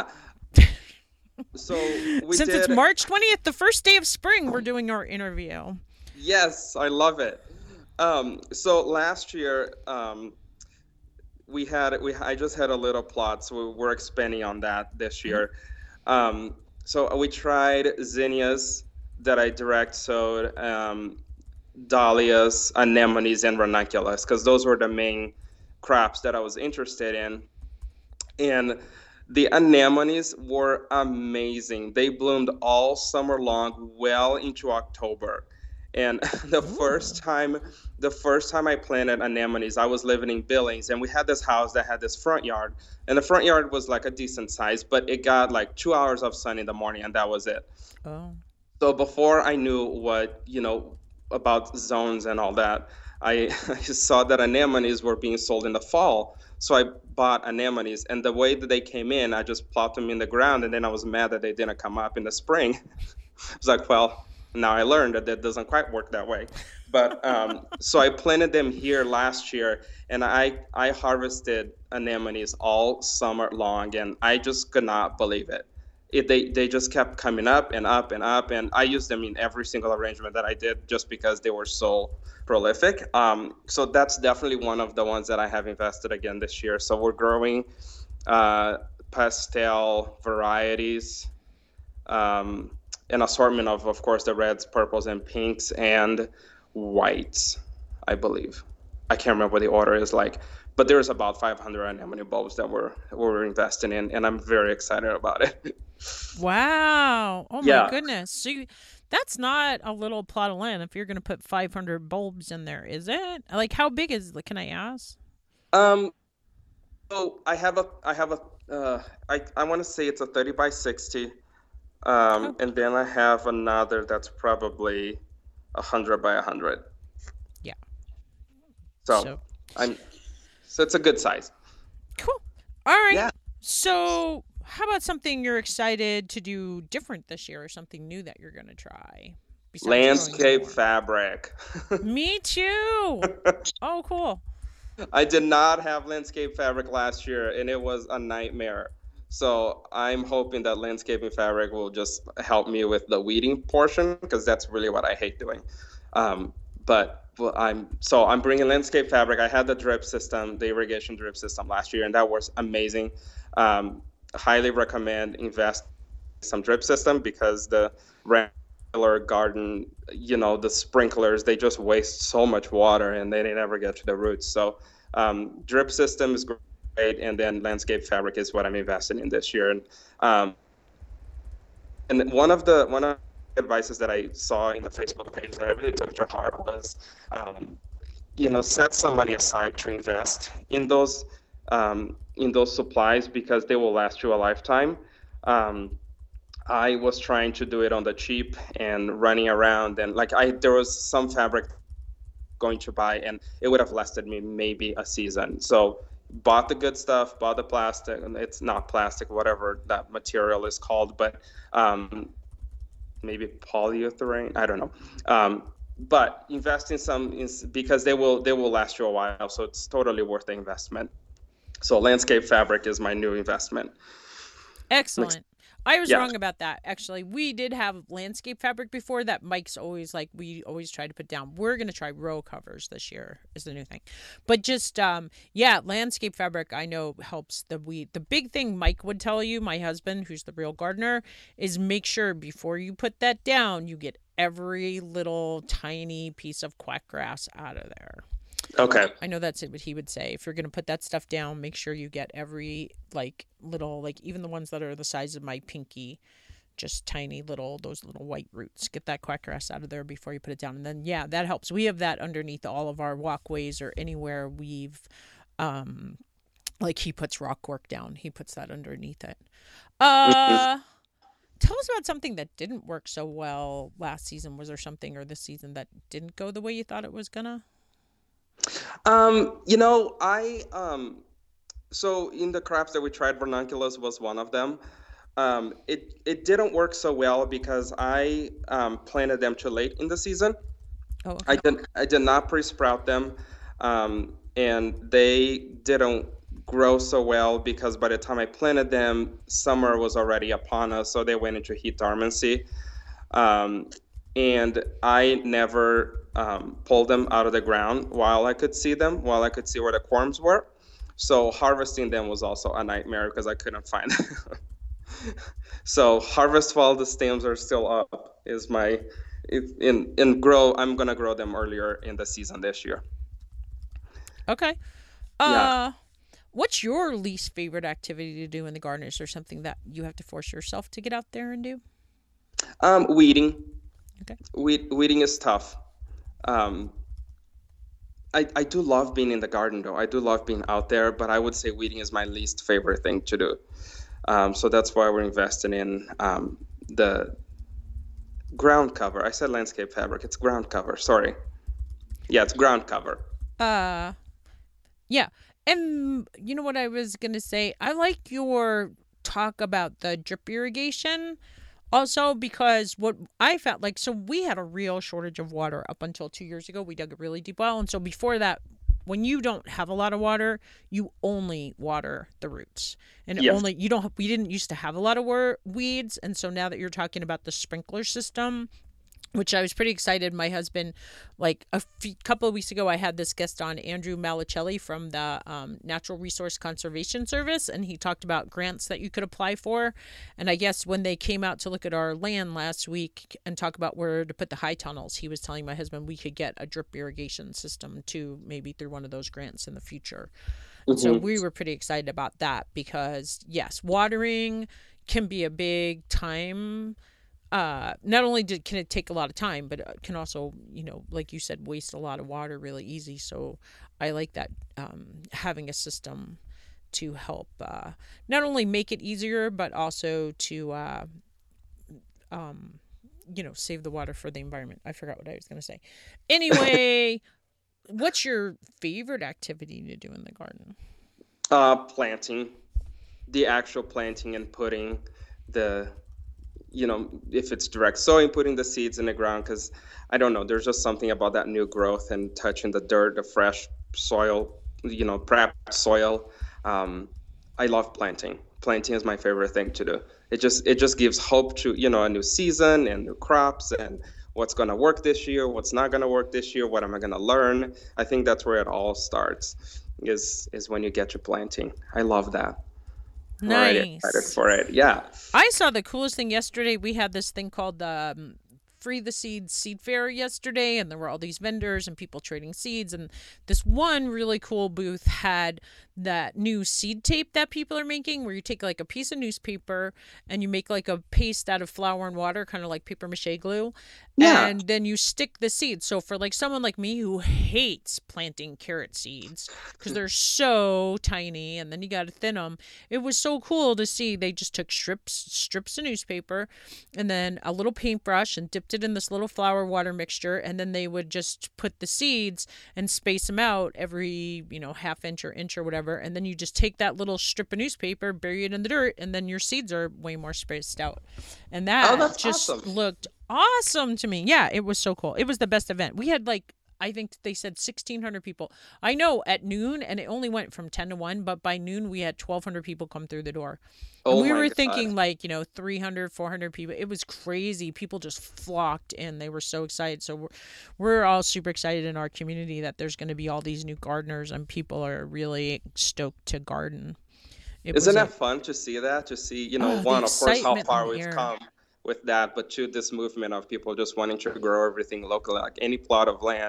Speaker 2: So we
Speaker 1: Since
Speaker 2: did.
Speaker 1: it's March twentieth, the first day of spring, we're doing our interview.
Speaker 2: Yes, I love it. Um, so last year, um, we had we I just had a little plot, so we're expanding on that this year. Um, so we tried zinnias that I direct sowed, um, dahlias, anemones, and ranunculus, because those were the main crops that I was interested in. And the anemones were amazing. They bloomed all summer long, well into October. And the
Speaker 1: Ooh.
Speaker 2: first time, the first time I planted anemones, I was living in Billings, and we had this house that had this front yard, and the front yard was like a decent size, but it got like two hours of sun in the morning, and that was it.
Speaker 1: Oh.
Speaker 2: So before I knew what, you know, about zones and all that, I, I saw that anemones were being sold in the fall. So I bought anemones, and the way that they came in, I just plopped them in the ground, and then I was mad that they didn't come up in the spring. I was like, well, now I learned that that doesn't quite work that way. But um, so I planted them here last year, and I, I harvested anemones all summer long, and I just could not believe it. It, they, they just kept coming up and up and up, and I used them in every single arrangement that I did just because they were so prolific. Um, so that's definitely one of the ones that I have invested again this year. So we're growing uh, pastel varieties, um, an assortment of, of course, the reds, purples, and pinks, and whites, I believe. I can't remember what the order is like, but there's about five hundred anemone bulbs that we're, we're investing in, and I'm very excited about it.
Speaker 1: Wow. Oh, my
Speaker 2: Yeah.
Speaker 1: goodness. So you, that's not a little plot of land if you're going to put five hundred bulbs in there, is it? Like, how big is it? Can I ask?
Speaker 2: Um, so I have a, I have a, uh, I, I want to say it's a thirty by sixty. Um,
Speaker 1: Oh.
Speaker 2: and then I have another that's probably a hundred by a hundred.
Speaker 1: Yeah.
Speaker 2: So,
Speaker 1: So,
Speaker 2: I'm, so it's a good size.
Speaker 1: cool. All right.
Speaker 2: Yeah.
Speaker 1: So, how about something you're excited to do different this year, or something new that you're going to try? besides growing
Speaker 2: Landscape
Speaker 1: more?
Speaker 2: fabric.
Speaker 1: Me too. Oh, cool.
Speaker 2: I did not have landscape fabric last year, and it was a nightmare. So I'm hoping that landscaping fabric will just help me with the weeding portion, because that's really what I hate doing. Um, but well, I'm so I'm bringing landscape fabric. I had the drip system, the irrigation drip system last year, and that was amazing. Um, highly recommend invest in some drip system, because the regular garden, you know, the sprinklers, they just waste so much water and they never get to the roots. So um, drip system is great. And then landscape fabric is what I'm investing in this year. And um, and one of the one of the advices that I saw in the Facebook page that I really took to heart was, um, you know, set some money aside to invest in those um, in those supplies, because they will last you a lifetime. Um, I was trying to do it on the cheap and running around, and like I there was some fabric going to buy, and it would have lasted me maybe a season. So bought the good stuff, bought the plastic, and it's not plastic, whatever that material is called, but um, maybe polyurethane, I don't know. Um, but invest in some, in, because they will they will last you a while, so it's totally worth the investment. So landscape fabric is my new investment.
Speaker 1: Excellent. I was
Speaker 2: Yeah.
Speaker 1: wrong about that. Actually, we did have landscape fabric before that. Mike's always like, we always try to put down. We're going to try row covers this year is the new thing. But just, um, yeah, landscape fabric I know helps the weed. The big thing Mike would tell you, my husband, who's the real gardener, is make sure before you put that down, you get every little tiny piece of quack grass out of there.
Speaker 2: Okay.
Speaker 1: I know that's what he would say. If you're going to put that stuff down, make sure you get every like little, like even the ones that are the size of my pinky, just tiny little, those little white roots. Get that quackgrass out of there before you put it down. And then, yeah, that helps. We have that underneath all of our walkways or anywhere we've, um, like he puts rock work down. He puts that underneath it. Uh, tell us about something that didn't work so well last season. Was there something or this season that didn't go the way you thought it was gonna?
Speaker 2: Um, you know, I, um, so in the crops that we tried, ranunculus was one of them. Um, it it didn't work so well because I um, planted them too late in the season.
Speaker 1: Oh, okay.
Speaker 2: I did I did not pre-sprout them, um, and they didn't grow so well because by the time I planted them, summer was already upon us, so they went into heat dormancy. Um, and I never um, pulled them out of the ground while I could see them, while I could see where the corms were. So harvesting them was also a nightmare because I couldn't find them. So harvest while the stems are still up is my in in grow. I'm gonna grow them earlier in the season this year.
Speaker 1: Okay. Uh, yeah. What's your least favorite activity to do in the garden? Is there something that you have to force yourself to get out there and do?
Speaker 2: Um, weeding.
Speaker 1: Okay.
Speaker 2: Weed, weeding is tough. Um, I I do love being in the garden though. I do love being out there, but I would say weeding is my least favorite thing to do. Um, so that's why we're investing in um, the ground cover. I said landscape fabric. It's ground cover. Sorry. Yeah, it's ground cover.
Speaker 1: Uh, yeah. And you know what I was going to say? I like your talk about the drip irrigation also because what I felt like, so we had a real shortage of water up until two years ago. We dug a really deep well. And so before that, when you don't have a lot of water, you only water the roots. And
Speaker 2: Yes.
Speaker 1: only, you don't, we didn't used to have a lot of wor- weeds. And so now that you're talking about the sprinkler system, which I was pretty excited. My husband, like a few, couple of weeks ago, I had this guest on, Andrew Malicelli from the um, Natural Resource Conservation Service, and he talked about grants that you could apply for. And I guess when they came out to look at our land last week and talk about where to put the high tunnels, he was telling my husband we could get a drip irrigation system too, maybe through one of those grants in the future. Mm-hmm. So we were pretty excited about that because, yes, watering can be a big time uh not only did, can it take a lot of time, but it can also, you know, like you said, waste a lot of water really easy. So I like that um having a system to help uh not only make it easier but also to uh um you know, save the water for the environment. I forgot what I was going to say. Anyway, what's your favorite activity to do in the garden?
Speaker 2: Uh planting. The actual planting and putting the, you know, if it's direct sowing, putting the seeds in the ground, because I don't know, there's just something about that new growth and touching the dirt, the fresh soil, you know, prepped soil. Um, I love planting. Planting is my favorite thing to do. It just it just gives hope to, you know, a new season and new crops and what's going to work this year, what's not going to work this year, what am I going to learn? I think that's where it all starts, is is when you get to planting. I love that.
Speaker 1: Nice.
Speaker 2: Excited for it. Yeah.
Speaker 1: I saw the coolest thing yesterday. We had this thing called the um, Free the Seeds Seed Fair yesterday, and there were all these vendors and people trading seeds. And this one really cool booth had that new seed tape that people are making, where you take like a piece of newspaper and you make like a paste out of flour and water, kind of like paper mache glue. Yeah. And then you stick the seeds. So for like someone like me who hates planting carrot seeds because they're so tiny and then you got to thin them, it was so cool to see. They just took strips, strips of newspaper and then a little paintbrush and dipped it in this little flour water mixture. And then they would just put the seeds and space them out every, you know, half inch or inch or whatever. And then you just take that little strip of newspaper, bury it in the dirt, and then your seeds are way more spaced out. And that
Speaker 2: oh, that's
Speaker 1: just
Speaker 2: awesome.
Speaker 1: looked awesome to me. Yeah, it was so cool. It was the best event. We had like, I think they said sixteen hundred people. I know at noon, and it only went from ten to one, but by noon we had twelve hundred people come through the door.
Speaker 2: Oh,
Speaker 1: and we were
Speaker 2: God.
Speaker 1: thinking like, you know, three hundred, four hundred people. It was crazy. People just flocked in. They were so excited. So we're, we're all super excited in our community that there's going to be all these new gardeners and people are really stoked to garden.
Speaker 2: It Isn't that a, fun to see that? To see, you know, oh, one, of course, how far we've come with that, but to this movement of people just wanting to grow everything locally, like any plot of land.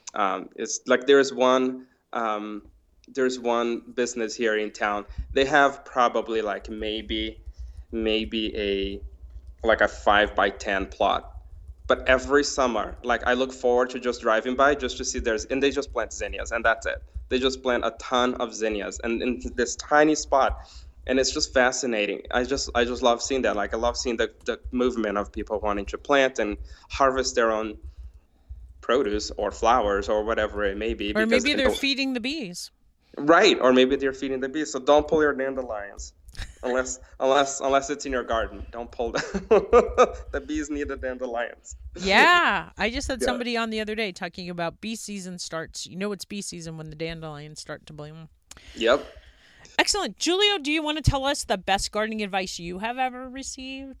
Speaker 2: Um, it's like there's one um, there's one business here in town. They have probably like maybe maybe a like a five by ten plot. But every summer, like I look forward to just driving by just to see there's, and they just plant zinnias and that's it. They just plant a ton of zinnias and in this tiny spot. And it's just fascinating. I just, I just love seeing that. Like I love seeing the, the movement of people wanting to plant and harvest their own produce or flowers or whatever it may be.
Speaker 1: Or maybe they're feeding the bees.
Speaker 2: Right. Or maybe they're feeding the bees. So don't pull your dandelions. Unless, unless, unless it's in your garden, don't pull the the bees need the dandelions.
Speaker 1: Yeah, I just had yeah. somebody on the other day talking about bee season starts. You know, it's bee season when the dandelions start to bloom.
Speaker 2: Yep.
Speaker 1: Excellent, Julio. Do you want to tell us the best gardening advice you have ever received?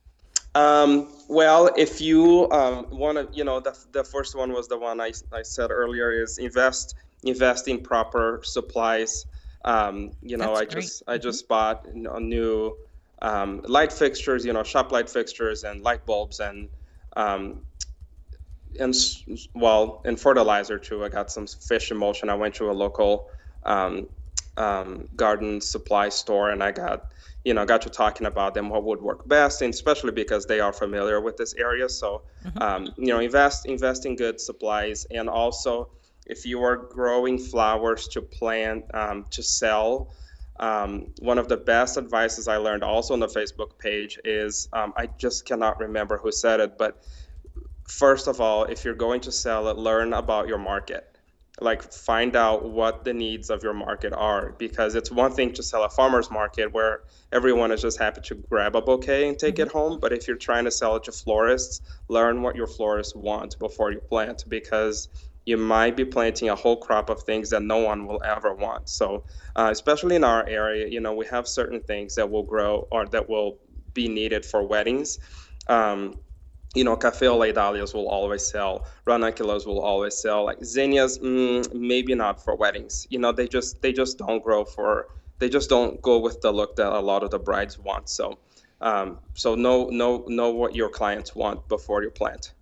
Speaker 2: Um. Well, if you um want to, you know, the the first one was the one I I said earlier is invest invest in proper supplies. Um, you know, That's I great. just I mm-hmm. just bought a new um, light fixtures, you know, shop light fixtures and light bulbs and um, and well, and fertilizer too. I got some fish emulsion. I went to a local um, um, garden supply store and I got, you know, got to talking about them, what would work best, and especially because they are familiar with this area. So, mm-hmm. um, you know, invest invest in good supplies, and also, if you are growing flowers to plant, um, to sell, um, one of the best advices I learned also on the Facebook page is, um, I just cannot remember who said it, but first of all, if you're going to sell it, learn about your market. Like find out what the needs of your market are, because it's one thing to sell a farmer's market where everyone is just happy to grab a bouquet and take mm-hmm. it home. But if you're trying to sell it to florists, learn what your florists want before you plant, because you might be planting a whole crop of things that no one will ever want. So uh, especially in our area, you know, we have certain things that will grow or that will be needed for weddings. Um, you know, Café au lait dahlias will always sell. Ranunculus will always sell. Like zinnias, mm, maybe not for weddings. You know, they just they just don't grow for, they just don't go with the look that a lot of the brides want. So um, so know, know, know what your clients want before you plant.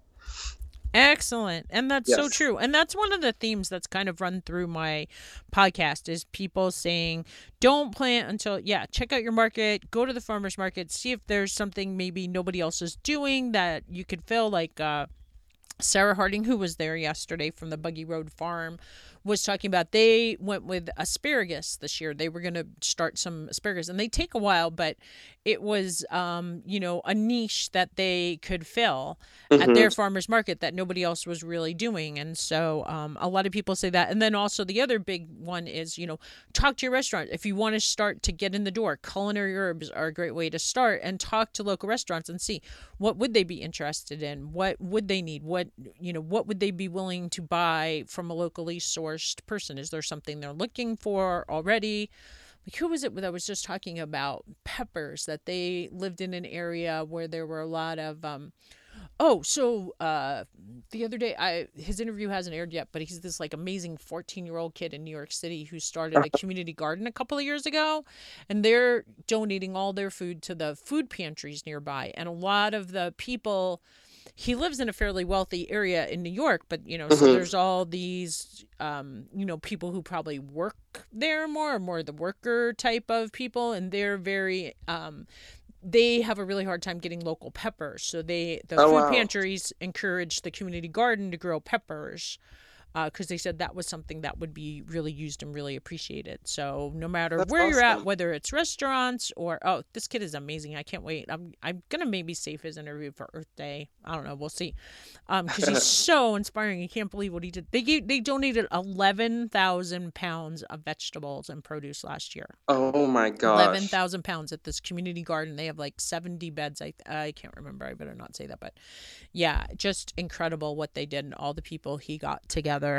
Speaker 1: Excellent. And that's yes. so true. And that's one of the themes that's kind of run through my podcast is people saying, don't plant until, yeah, check out your market, go to the farmer's market, see if there's something maybe nobody else is doing that you could fill. Like uh, Sarah Harding, who was there yesterday from the Buggy Road Farm, was talking about they went with asparagus this year. They were going to start some asparagus, and they take a while, but it was, um, you know, a niche that they could fill mm-hmm. at their farmer's market that nobody else was really doing. And so um, a lot of people say that. And then also the other big one is, you know, talk to your restaurant. If you want to start to get in the door, culinary herbs are a great way to start, and talk to local restaurants and see what would they be interested in? What would they need? What, you know, what would they be willing to buy from a locally sourced person? Is there something they're looking for already? Like, who was it that was just talking about peppers, that they lived in an area where there were a lot of um oh so uh the other day, I his interview hasn't aired yet, but he's this like amazing fourteen year old kid in New York City who started a community garden a couple of years ago, and they're donating all their food to the food pantries nearby. And a lot of the people, he lives in a fairly wealthy area in New York, but, you know, mm-hmm. so there's all these, um, you know, people who probably work there more, or more the worker type of people. And they're very, um, they have a really hard time getting local peppers. So they, the oh, food wow. pantries encourage the community garden to grow peppers, because uh, they said that was something that would be really used and really appreciated. So no matter That's where awesome. You're at, whether it's restaurants or, oh, this kid is amazing. I can't wait. I'm I'm going to maybe save his interview for Earth Day. I don't know. We'll see. Um, because he's so inspiring. You can't believe what he did. They gave, they donated eleven thousand pounds of vegetables and produce last year.
Speaker 2: Oh my gosh.
Speaker 1: eleven thousand pounds at this community garden. They have like seventy beds. I I can't remember. I better not say that. But yeah, just incredible what they did and all the people he got together.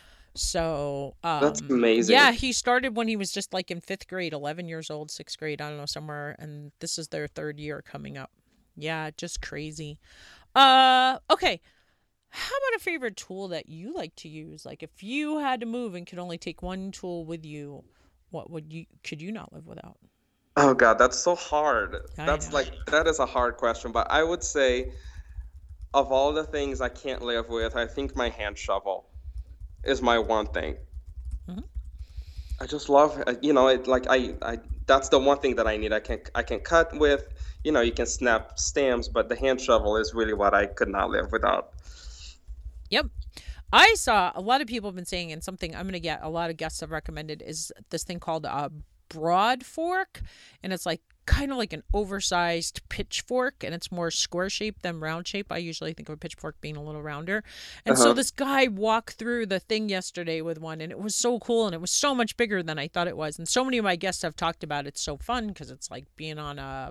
Speaker 1: So um,
Speaker 2: that's amazing.
Speaker 1: Yeah, he started when he was just like in fifth grade, eleven years old, sixth grade, I don't know, somewhere, and this is their third year coming up. Yeah, just crazy. Uh, okay. How about a favorite tool that you like to use? Like if you had to move and could only take one tool with you, what would you could you not live without?
Speaker 2: Oh God, that's so hard.
Speaker 1: I
Speaker 2: that's
Speaker 1: know.
Speaker 2: like that is a hard question, but I would say of all the things I can't live with, I think my hand shovel. is my one thing.
Speaker 1: Mm-hmm.
Speaker 2: I just love, uh, you know, it like I, I that's the one thing that I need. I can I can cut with, you know, you can snap stems, but the hand shovel is really what I could not live without.
Speaker 1: Yep. I saw a lot of people have been saying, and something I'm going to get a lot of guests have recommended is this thing called a broad fork, and it's like kind of like an oversized pitchfork, and it's more square shaped than round shape. I usually think of a pitchfork being a little rounder. And
Speaker 2: Uh-huh.
Speaker 1: so this guy walked through the thing yesterday with one, and it was so cool, and it was so much bigger than I thought it was. And so many of my guests have talked about it's so fun because it's like being on a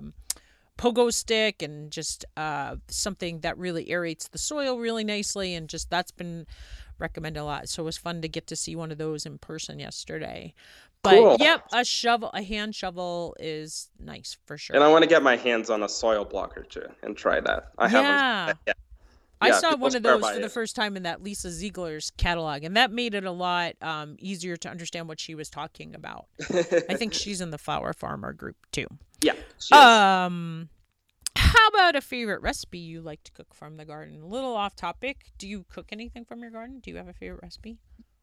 Speaker 1: pogo stick and just uh, something that really aerates the soil really nicely, and just that's been recommended a lot. So it was fun to get to see one of those in person yesterday. But
Speaker 2: Cool.
Speaker 1: yep, a shovel, a hand shovel is nice for sure.
Speaker 2: And I want to get my hands on a soil blocker too and try that. I haven't
Speaker 1: Yeah.
Speaker 2: done that yet.
Speaker 1: I
Speaker 2: Yeah,
Speaker 1: saw
Speaker 2: people
Speaker 1: one of
Speaker 2: swear
Speaker 1: those
Speaker 2: by
Speaker 1: for the
Speaker 2: it.
Speaker 1: first time in that Lisa Ziegler's catalog, and that made it a lot um, easier to understand what she was talking about. I think she's in the Flower Farmer group too.
Speaker 2: Yeah. she is.
Speaker 1: Um, how about a favorite recipe you like to cook from the garden? A little off topic. Do you cook anything from your garden? Do you have a favorite recipe?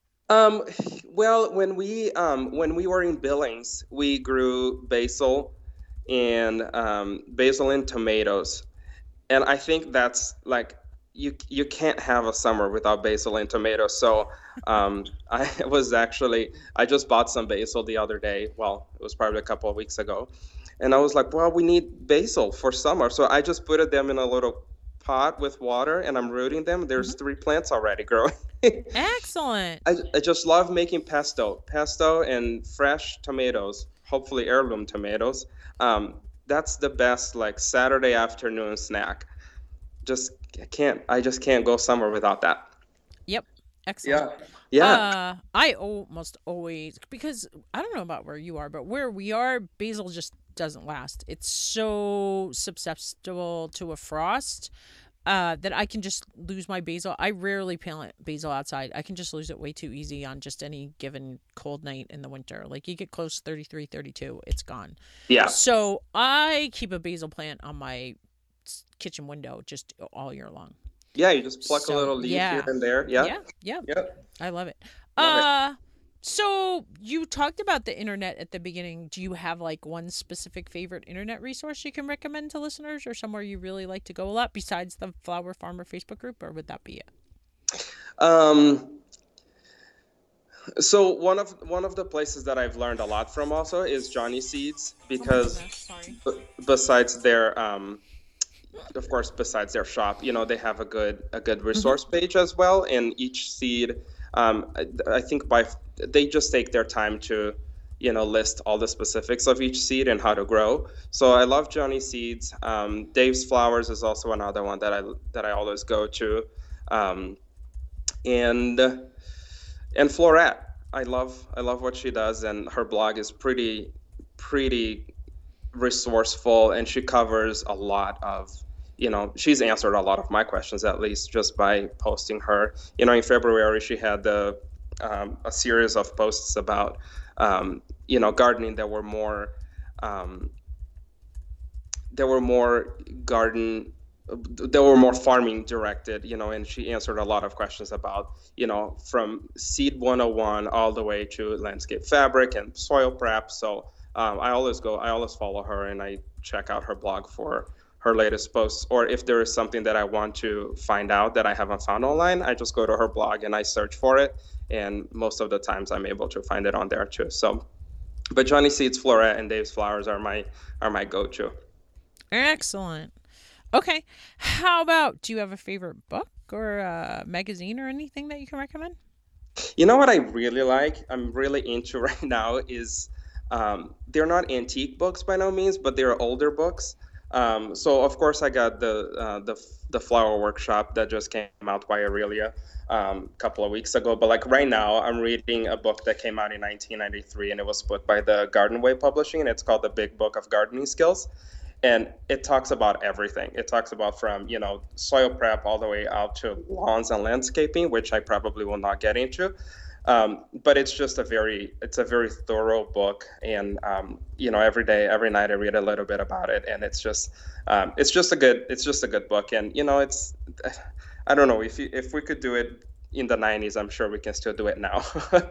Speaker 2: Um, well, when we um, when we were in Billings, we grew basil and um, basil and tomatoes, and I think that's like you you can't have a summer without basil and tomatoes. So um, I was actually I just bought some basil the other day. Well, it was probably a couple of weeks ago, and I was like, well, we need basil for summer, so I just put them in a little pot with water, and I'm rooting them. There's
Speaker 1: Mhm.
Speaker 2: three plants already growing.
Speaker 1: Excellent.
Speaker 2: I, I just love making pesto, pesto and fresh tomatoes, hopefully heirloom tomatoes. Um, that's the best like Saturday afternoon snack. Just I can't, I just can't go somewhere without that.
Speaker 1: Yep. Excellent.
Speaker 2: Yeah.
Speaker 1: Uh, I almost always, because I don't know about where you are, but where we are, basil just doesn't last. It's so susceptible to a frost uh, that I can just lose my basil. I rarely plant basil outside. I can just lose it way too easy on just any given cold night in the winter. Like you get close to thirty-three, thirty-two, it's gone.
Speaker 2: Yeah.
Speaker 1: So I keep a basil plant on my s- kitchen window just all year long.
Speaker 2: Yeah, you just pluck
Speaker 1: So,
Speaker 2: a little leaf
Speaker 1: yeah.
Speaker 2: here and there. Yeah.
Speaker 1: Yeah, yeah.
Speaker 2: Yeah.
Speaker 1: I love it.
Speaker 2: Love it.
Speaker 1: uh so you talked about the internet at the beginning. Do you have like one specific favorite internet resource you can recommend to listeners, or somewhere you really like to go a lot besides the Flower Farmer Facebook group, or would that be it?
Speaker 2: Um, so one of one of the places that I've learned a lot from also is Johnny Seeds, because
Speaker 1: Sorry.
Speaker 2: b- besides their um, of course, besides their shop, you know, they have a good a good resource page as well. And each seed, um, I, I think by they just take their time to, you know, list all the specifics of each seed and how to grow. So I love Johnny Seeds. Um, Dave's Flowers is also another one that I that I always go to, um, and and Florette. I love I love what she does, and her blog is pretty pretty resourceful, and she covers a lot of, you know, she's answered a lot of my questions, at least just by posting her, you know, in February she had the um, a series of posts about um, you know, gardening that were more um, there were more garden they were more farming directed, you know, and she answered a lot of questions about, you know, from seed one oh one all the way to landscape fabric and soil prep. So um, I always go, I always follow her, and I check out her blog for her latest posts. Or if there is something that I want to find out that I haven't found online, I just go to her blog and I search for it. And most of the times I'm able to find it on there too. So, but Johnny Seeds, Florette, and Dave's Flowers are my are my go-to.
Speaker 1: Excellent. Okay. How about, do you have a favorite book or a magazine or anything that you can recommend?
Speaker 2: You know what I really like? I'm really into right now is um, they're not antique books by no means, but they're older books. Um, so of course I got the uh, the the Flower Workshop that just came out by Aurelia um, a couple of weeks ago. But like right now, I'm reading a book that came out in nineteen ninety-three, and it was put by the Garden Way Publishing, and it's called The Big Book of Gardening Skills. And it talks about everything. It talks about from, you know, soil prep all the way out to lawns and landscaping, which I probably will not get into. Um, but it's just a very, it's a very thorough book. And, um, you know, every day, every night I read a little bit about it. And it's just, um, it's just a good, it's just a good book. And, you know, it's, I don't know, if you, if we could do it in the nineties. I'm sure we can still do it now.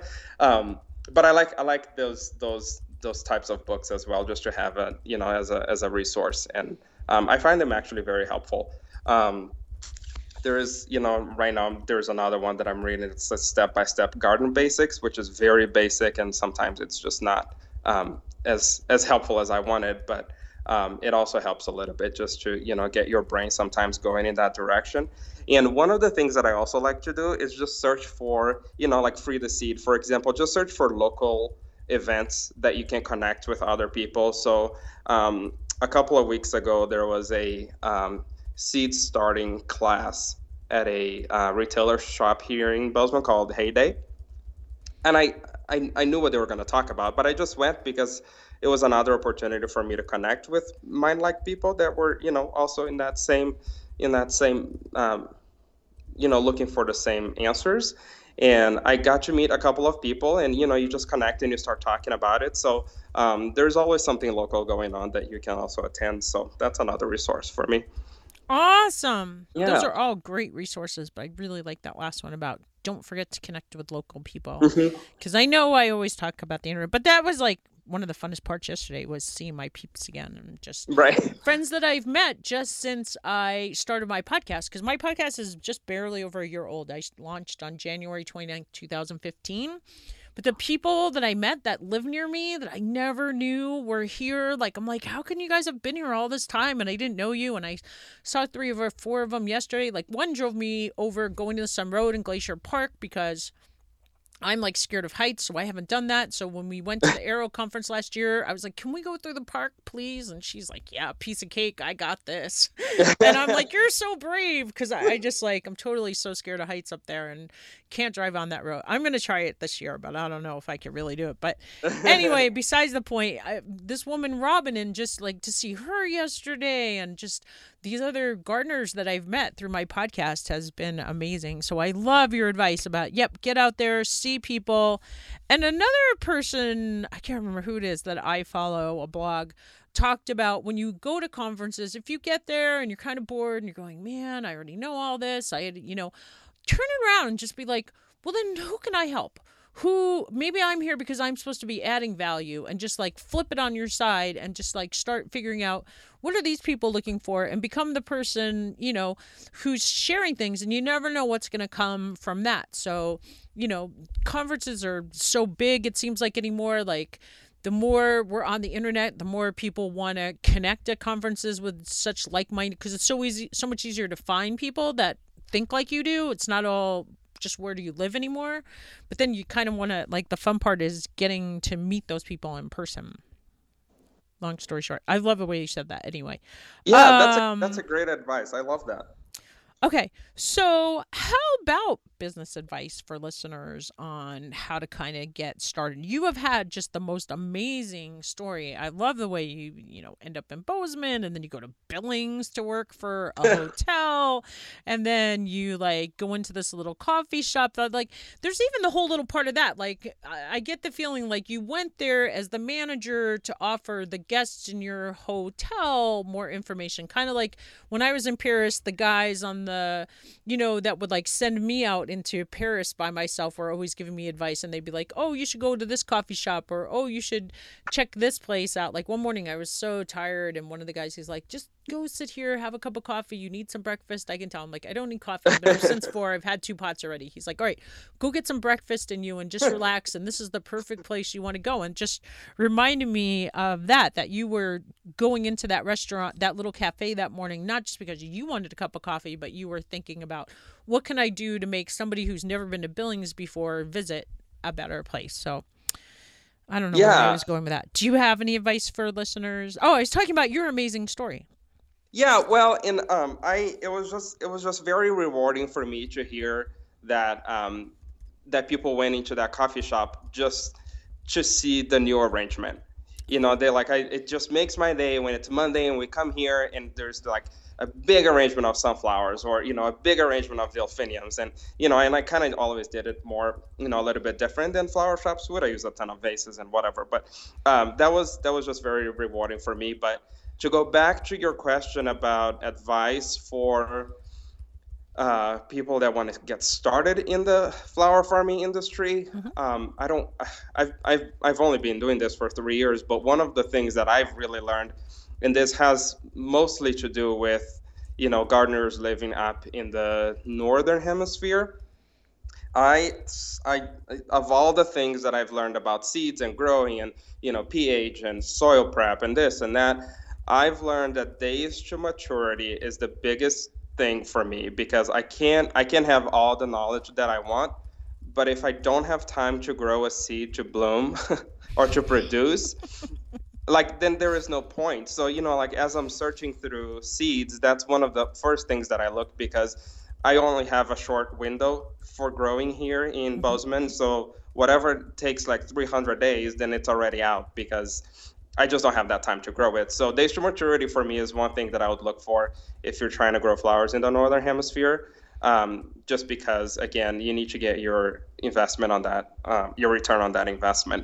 Speaker 2: um, but I like I like those those those types of books as well, just to have a you know as a as a resource, and um, I find them actually very helpful. Um, there is you know right now there's another one that I'm reading. It's a step by step garden basics, which is very basic, and sometimes it's just not um, as as helpful as I wanted, but um, it also helps a little bit just to you know get your brain sometimes going in that direction. And one of the things that I also like to do is just search for you know like Free the Seed, for example. Just search for local events that you can connect with other people. So um, a couple of weeks ago there was a um, seed starting class at a uh, retailer shop here in Bozeman called Heyday, and I I, I knew what they were going to talk about, but I just went because it was another opportunity for me to connect with mind-like people that were, you know, also in that same, in that same, um, you know, looking for the same answers. And I got to meet a couple of people, and you know, you just connect and you start talking about it. So um, there's always something local going on that you can also attend. So that's another resource for me.
Speaker 1: Awesome.
Speaker 2: Yeah.
Speaker 1: Those are all great resources, but I really like that last one about don't forget to connect with local people. Because I know I always talk about the internet, but that was like one of the funnest parts yesterday was seeing my peeps again and just
Speaker 2: right.
Speaker 1: friends that I've met just since I started my podcast. Because my podcast is just barely over a year old. I launched on January twenty-ninth, twenty fifteen. But the people that I met that live near me that I never knew were here, like, I'm like, how can you guys have been here all this time? And I didn't know you. And I saw three or four of them yesterday. Like, one drove me over going to the Sun Road in Glacier Park because I'm like scared of heights, so I haven't done that. So when we went to the Aero conference last year, I was like, can we go through the park, please? And she's like, yeah, piece of cake. I got this. And I'm like, you're so brave. Because I, I just like, I'm totally so scared of heights up there and can't drive on that road. I'm going to try it this year, but I don't know if I can really do it. But anyway, besides the point, I, this woman, Robin, and just like to see her yesterday and just these other gardeners that I've met through my podcast has been amazing. So I love your advice about, yep, get out there, see people. And another person, I can't remember who it is that I follow, a blog, talked about when you go to conferences, if you get there and you're kind of bored and you're going, man, I already know all this. I had, you know, turn it around and just be like, well, then who can I help? Who, maybe I'm here because I'm supposed to be adding value, and just like flip it on your side and just like start figuring out what are these people looking for and become the person, you know, who's sharing things, and you never know what's going to come from that. So, you know, conferences are so big, it seems like anymore, like the more we're on the internet, the more people want to connect at conferences with such like-minded, because it's so easy, so much easier to find people that think like you do. It's not all just where do you live anymore, but then you kind of want to, like, the fun part is getting to meet those people in person. Long story short, I love the way you said that anyway.
Speaker 2: Yeah, that's a,
Speaker 1: um,
Speaker 2: that's a great advice. I love that.
Speaker 1: Okay, so how about business advice for listeners on how to kind of get started? You have had just the most amazing story. I love the way you, you know, end up in Bozeman, and then you go to Billings to work for a hotel, and then you like go into this little coffee shop. That, like, there's even the whole little part of that. Like, I, I get the feeling like you went there as the manager to offer the guests in your hotel more information. Kind of like when I was in Paris, the guys on the, you know, that would like send me out into Paris by myself were always giving me advice, and they'd be like, oh, you should go to this coffee shop, or oh, you should check this place out. Like one morning I was so tired, and one of the guys, he's like, just go sit here, have a cup of coffee. You need some breakfast. I can tell him, like, I don't need coffee. I've been up since four. I've had two pots already. He's like, all right, go get some breakfast in you and just relax. And this is the perfect place you want to go. And just reminded me of that, that you were going into that restaurant, that little cafe that morning, not just because you wanted a cup of coffee, but you were thinking about what can I do to make somebody who's never been to Billings before visit a better place. So I don't know
Speaker 2: yeah.
Speaker 1: where I was going with that. Do you have any advice for listeners? Oh, I was talking about your amazing story.
Speaker 2: Yeah, well, and um, I it was just it was just very rewarding for me to hear that um, that people went into that coffee shop just to see the new arrangement. You know, they like I it just makes my day when it's Monday and we come here and there's like a big arrangement of sunflowers, or you know, a big arrangement of delphiniums, and you know, and I kind of always did it more, you know, a little bit different than flower shops would. I use a ton of vases and whatever, but um, that was that was just very rewarding for me. But to go back to your question about advice for uh, people that want to get started in the flower farming industry. Mm-hmm. Um, I don't, I've, I've, I've only been doing this for three years, but one of the things that I've really learned, and this has mostly to do with, you know, gardeners living up in the northern hemisphere. I, I, of all the things that I've learned about seeds and growing and, you know, pH and soil prep and this and that, I've learned that days to maturity is the biggest thing for me, because I can't I can have all the knowledge that I want, but if I don't have time to grow a seed to bloom or to produce, like, then there is no point. So, you know, like, as I'm searching through seeds, that's one of the first things that I look, because I only have a short window for growing here in mm-hmm. Bozeman. So whatever takes like three hundred days, then it's already out, because I just don't have that time to grow it. So days to maturity for me is one thing that I would look for if you're trying to grow flowers in the northern hemisphere. Um, just because, again, you need to get your investment on that, uh, your return on that investment.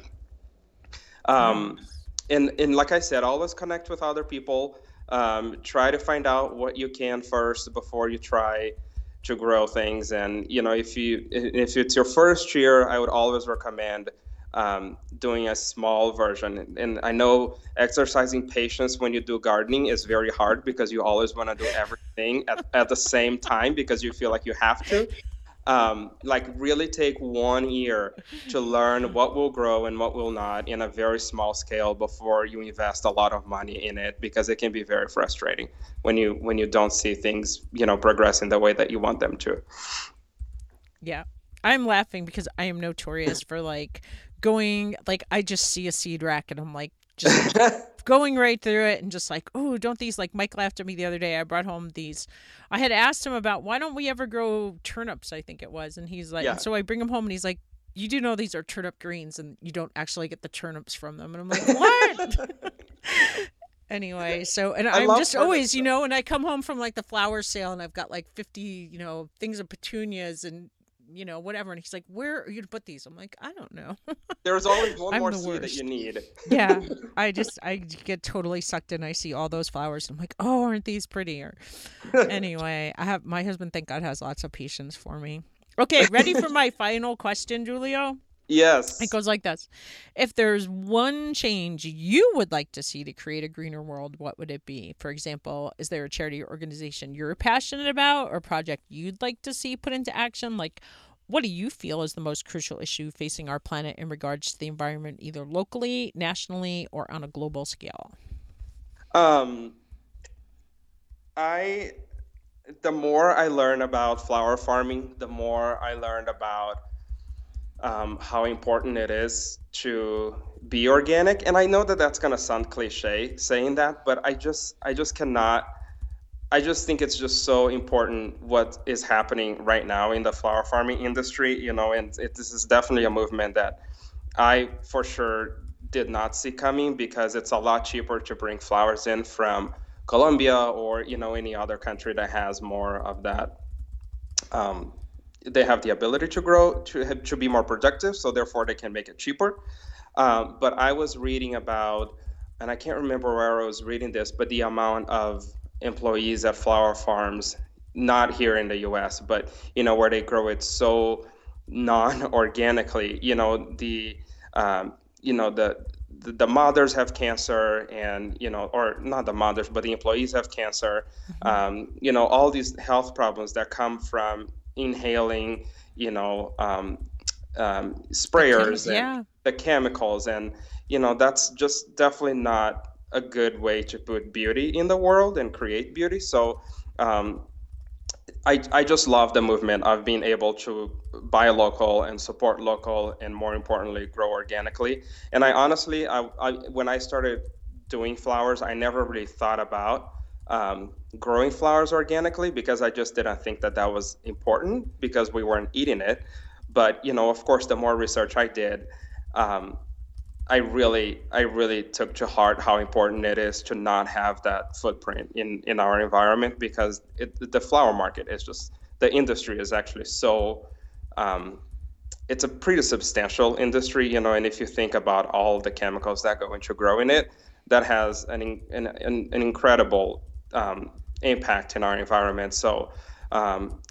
Speaker 2: Um, and, and like I said, always connect with other people. Um, try to find out what you can first before you try to grow things. And, you know, if you if it's your first year, I would always recommend Um, doing a small version. And I know exercising patience when you do gardening is very hard, because you always want to do everything at, at the same time, because you feel like you have to. Um, like, really take one year to learn what will grow and what will not in a very small scale before you invest a lot of money in it, because it can be very frustrating when you when you don't see things, you know, progress in the way that you want them to.
Speaker 1: Yeah. I'm laughing because I am notorious for like going, like, I just see a seed rack and I'm like, just going right through it and just like, oh, don't these, like, Mike laughed at me the other day. I brought home these. I had asked him about, why don't we ever grow turnips, I think it was. And he's like, yeah. and so I bring him home and he's like, you do know these are turnip greens and you don't actually get the turnips from them. And I'm like, what? Anyway, so, and I'm just always, you know, and I come home from like the flower sale and I've got like fifty, you know, things of petunias and, you know, whatever. And he's like, where are you to put these? I'm like, I don't know.
Speaker 2: There's always one more seed that you need.
Speaker 1: Yeah. I just, I get totally sucked in. I see all those flowers. And I'm like, oh, aren't these prettier? Anyway, I have, my husband, thank God, has lots of patience for me. Okay. Ready for my final question, Julio?
Speaker 2: Yes.
Speaker 1: It goes like this. If there's one change you would like to see to create a greener world, what would it be? For example, is there a charity or organization you're passionate about or project you'd like to see put into action? Like, what do you feel is the most crucial issue facing our planet in regards to the environment, either locally, nationally, or on a global scale?
Speaker 2: Um, I, the more I learn about flower farming, the more I learned about Um, how important it is to be organic. And I know that that's going to sound cliche saying that, but I just, I just cannot, I just think it's just so important what is happening right now in the flower farming industry, you know, and it, this is definitely a movement that I for sure did not see coming, because it's a lot cheaper to bring flowers in from Colombia or, you know, any other country that has more of that. Um, They have the ability to grow, to to be more productive, so therefore they can make it cheaper. Um, but I was reading about, and I can't remember where I was reading this, but the amount of employees at flower farms, not here in the U S, but, you know, where they grow it so non-organically, you know, the, um, you know, the, the, the mothers have cancer and, you know, or not the mothers, but the employees have cancer, mm-hmm. um, you know, all these health problems that come from inhaling, you know, um, um, sprayers the chem- and yeah. the chemicals. And, you know, that's just definitely not a good way to put beauty in the world and create beauty. So um, I, I just love the movement of being able to buy local and support local and, more importantly, grow organically. And I honestly, I, I when I started doing flowers, I never really thought about Um, growing flowers organically, because I just didn't think that that was important, because we weren't eating it. But, you know, of course, the more research I did, um, I really, I really took to heart how important it is to not have that footprint in, in our environment, because it, the flower market is just, the industry is actually so, um, it's a pretty substantial industry, you know, and if you think about all the chemicals that go into growing it, that has an, an, an, an incredible Um, impact in our environment. So um,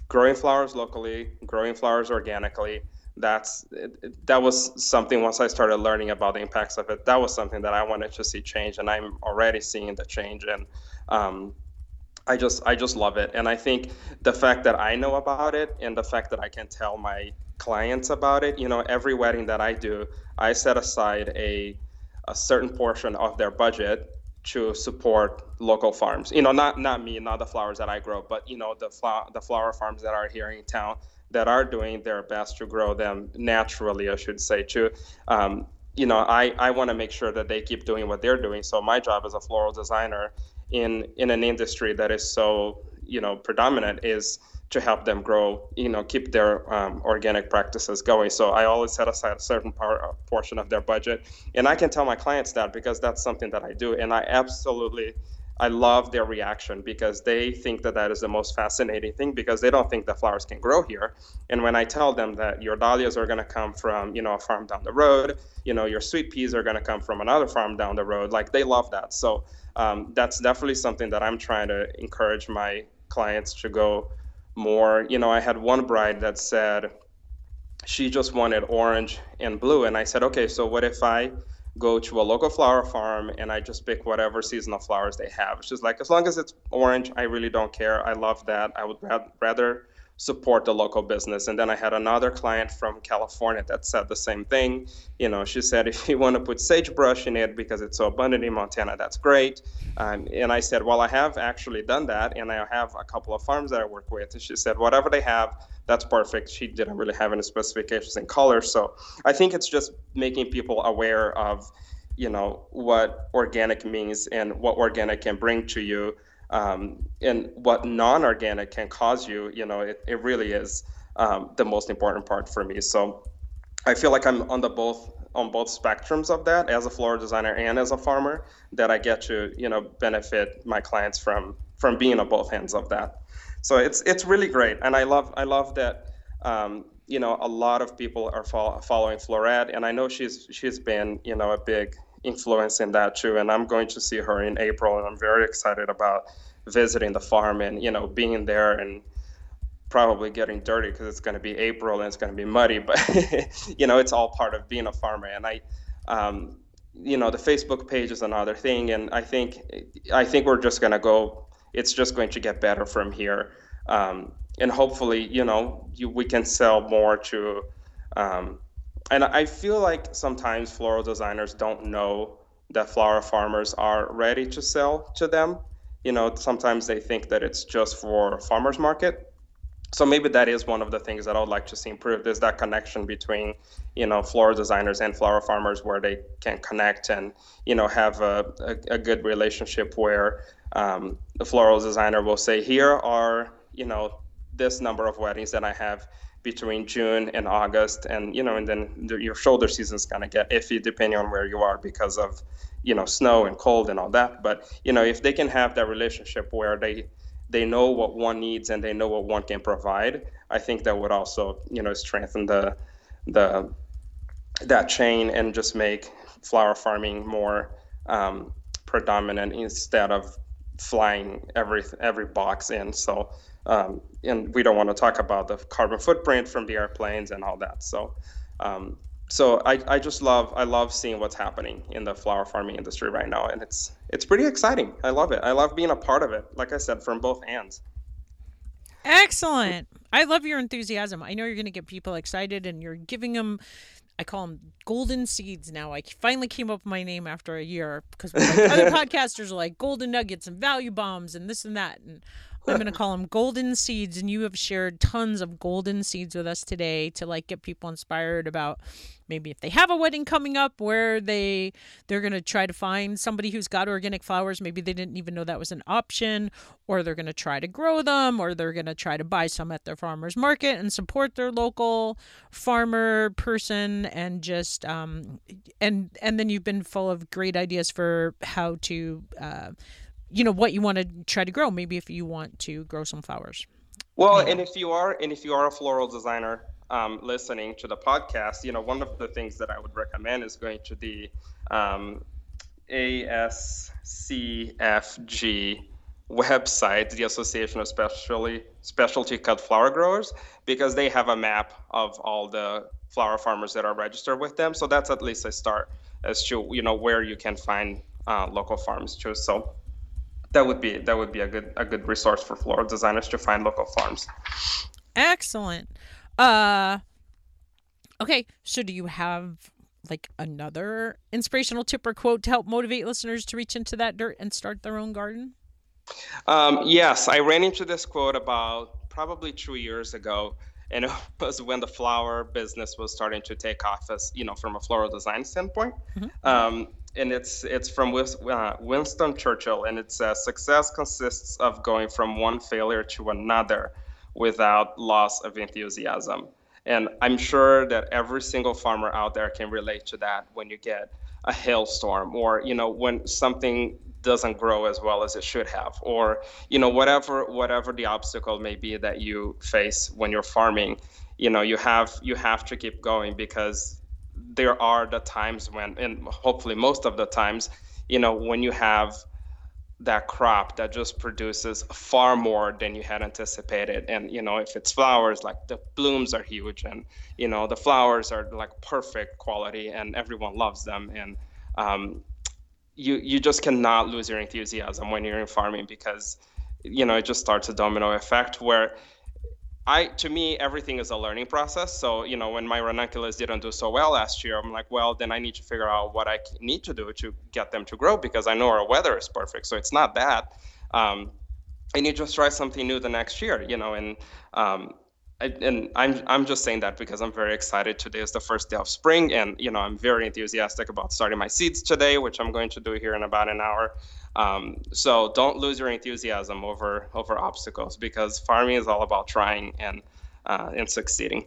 Speaker 2: growing flowers locally, growing flowers organically. That's it, that was something. Once I started learning about the impacts of it, that was something that I wanted to see change, and I'm already seeing the change. And um, I just I just love it. And I think the fact that I know about it and the fact that I can tell my clients about it, you know, every wedding that I do, I set aside a a certain portion of their budget to support local farms. You know, not not me, not the flowers that I grow, but you know, the flower the flower farms that are here in town that are doing their best to grow them naturally, I should say, too. Um, you know, I, I want to make sure that they keep doing what they're doing. So my job as a floral designer in in an industry that is so, you know, predominant is to help them grow, you know, keep their um, organic practices going. So I always set aside a certain part, a portion of their budget. And I can tell my clients that because that's something that I do. And I absolutely, I love their reaction because they think that that is the most fascinating thing because they don't think that flowers can grow here. And when I tell them that your dahlias are going to come from, you know, a farm down the road, you know, your sweet peas are going to come from another farm down the road, like they love that. So um, that's definitely something that I'm trying to encourage my clients to go more. You know, I had one bride that said she just wanted orange and blue. And I said, okay, so what if I go to a local flower farm and I just pick whatever seasonal flowers they have? She's like, as long as it's orange, I really don't care. I love that. I would rather support the local business. And then I had another client from California that said the same thing. You know, she said, if you want to put sagebrush in it because it's so abundant in Montana, that's great. Um, and I said, well, I have actually done that. And I have a couple of farms that I work with. And she said, whatever they have, that's perfect. She didn't really have any specifications in color. So I think it's just making people aware of, you know, what organic means and what organic can bring to you. Um, and what non-organic can cause you, you know, it, it really is um, the most important part for me. So I feel like I'm on the both on both spectrums of that as a floral designer and as a farmer, that I get to, you know, benefit my clients from from being on both ends of that. So it's it's really great, and I love I love that. Um, you know, a lot of people are fo- following Floret, and I know she's she's been, you know, a big influence in that too. And I'm going to see her in April, and I'm very excited about visiting the farm and, you know, being there and probably getting dirty because it's going to be April and it's going to be muddy, but you know, it's all part of being a farmer. And I, um, you know, the Facebook page is another thing, and I think I think we're just going to go. It's just going to get better from here, um, and hopefully, you know, you, we can sell more to. Um, And I feel like sometimes floral designers don't know that flower farmers are ready to sell to them. You know, sometimes they think that it's just for farmers market. So maybe that is one of the things that I would like to see improved, is that connection between, you know, floral designers and flower farmers, where they can connect and, you know, have a, a, a good relationship where um, the floral designer will say, here are, you know, this number of weddings that I have between June and August, and you know, and then the, your shoulder season's gonna get iffy depending on where you are because of, you know, snow and cold and all that. But you know, if they can have that relationship where they they know what one needs and they know what one can provide, I think that would also, you know, strengthen the the that chain and just make flower farming more um, predominant instead of flying every every box in. So. Um, and we don't want to talk about the carbon footprint from the airplanes and all that. So, um, so I, I just love I love seeing what's happening in the flower farming industry right now, and it's it's pretty exciting. I love it. I love being a part of it. Like I said, from both hands.
Speaker 1: Excellent. I love your enthusiasm. I know you're going to get people excited, and you're giving them. I call them golden seeds now. I finally came up with my name after a year because like, other podcasters are like golden nuggets and value bombs and this and that, and I'm going to call them golden seeds. And you have shared tons of golden seeds with us today to like get people inspired about maybe if they have a wedding coming up where they they're going to try to find somebody who's got organic flowers. Maybe they didn't even know that was an option, or they're going to try to grow them, or they're going to try to buy some at their farmer's market and support their local farmer person. And just um and and then you've been full of great ideas for how to uh you know, what you want to try to grow. Maybe if you want to grow some flowers.
Speaker 2: Well, yeah. and if you are, and if you are a floral designer um, listening to the podcast, you know, one of the things that I would recommend is going to the um, A S C F G website, the Association of Specialty Specialty Cut Flower Growers, because they have a map of all the flower farmers that are registered with them. So that's at least a start as to, you know, where you can find uh, local farms too. So that would be that would be a good a good resource for floral designers to find local farms.
Speaker 1: Excellent. Uh, okay, so do you have like another inspirational tip or quote to help motivate listeners to reach into that dirt and start their own garden?
Speaker 2: Um, yes, I ran into this quote about probably two years ago, and it was when the flower business was starting to take off, as you know, from a floral design standpoint. Mm-hmm. Um, and it's it's from uh, Winston Churchill, and it says, "Success consists of going from one failure to another without loss of enthusiasm." And I'm sure that every single farmer out there can relate to that when you get a hailstorm, or you know, when something doesn't grow as well as it should have, or you know, whatever whatever the obstacle may be that you face when you're farming. You know, you have you have to keep going, because there are the times when, and hopefully most of the times, you know, when you have that crop that just produces far more than you had anticipated. And you know, if it's flowers, like the blooms are huge, and you know, the flowers are like perfect quality and everyone loves them. And um, you you just cannot lose your enthusiasm when you're in farming, because you know, it just starts a domino effect where I to me everything is a learning process. So you know, when my ranunculus didn't do so well last year, I'm like, well, then I need to figure out what I need to do to get them to grow, because I know our weather is perfect, so it's not that. Um, and you just try something new the next year, you know. And um, I, and I'm I'm just saying that because I'm very excited. Today is the first day of spring, and you know, I'm very enthusiastic about starting my seeds today, which I'm going to do here in about an hour. Um, so don't lose your enthusiasm over over obstacles, because farming is all about trying and uh, and succeeding.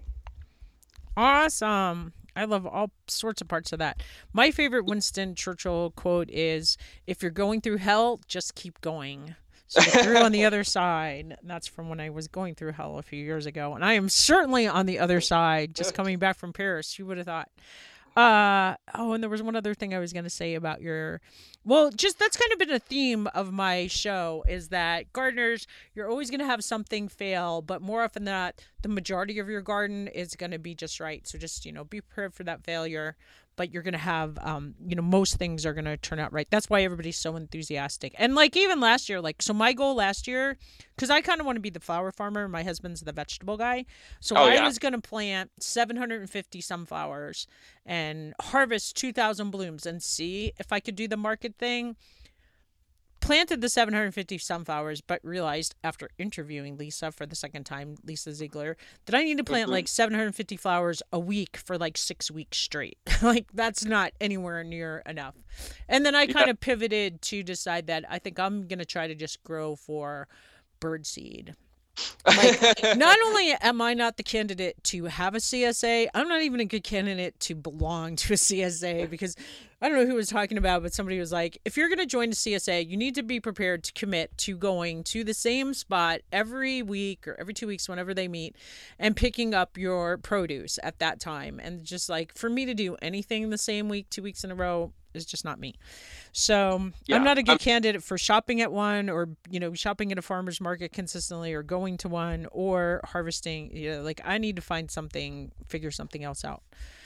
Speaker 1: Awesome. I love all sorts of parts of that. My favorite Winston Churchill quote is, "If you're going through hell, just keep going. So through on the other side." And that's from when I was going through hell a few years ago. And I am certainly on the other side, just coming back from Paris. Who would have thought? Uh, oh, and there was one other thing I was going to say about your, well, just that's kind of been a theme of my show, is that gardeners, you're always going to have something fail, but more often than not, the majority of your garden is going to be just right. So just, you know, be prepared for that failure, but you're going to have, um, you know, most things are going to turn out right. That's why everybody's so enthusiastic. And like even last year, like, so my goal last year, because I kind of want to be the flower farmer. My husband's the vegetable guy. So oh, I yeah. was going to plant seven hundred fifty sunflowers and harvest two thousand blooms and see if I could do the market thing. Planted the seven hundred fifty sunflowers, but realized after interviewing Lisa for the second time, Lisa Ziegler, that I need to plant mm-hmm. like seven hundred fifty flowers a week for like six weeks straight. Like that's not anywhere near enough. And then I kind yeah. of pivoted to decide that I think I'm going to try to just grow for birdseed. Like, not only am I not the candidate to have a C S A, I'm not even a good candidate to belong to a C S A, because I don't know who was talking about, but somebody was like, if you're going to join a C S A, you need to be prepared to commit to going to the same spot every week or every two weeks, whenever they meet, and picking up your produce at that time. And just like, for me to do anything the same week, two weeks in a row, is just not me. So yeah, I'm not a good I'm, candidate for shopping at one, or, you know, shopping at a farmer's market consistently, or going to one, or harvesting. You know, like I need to find something, figure something else out.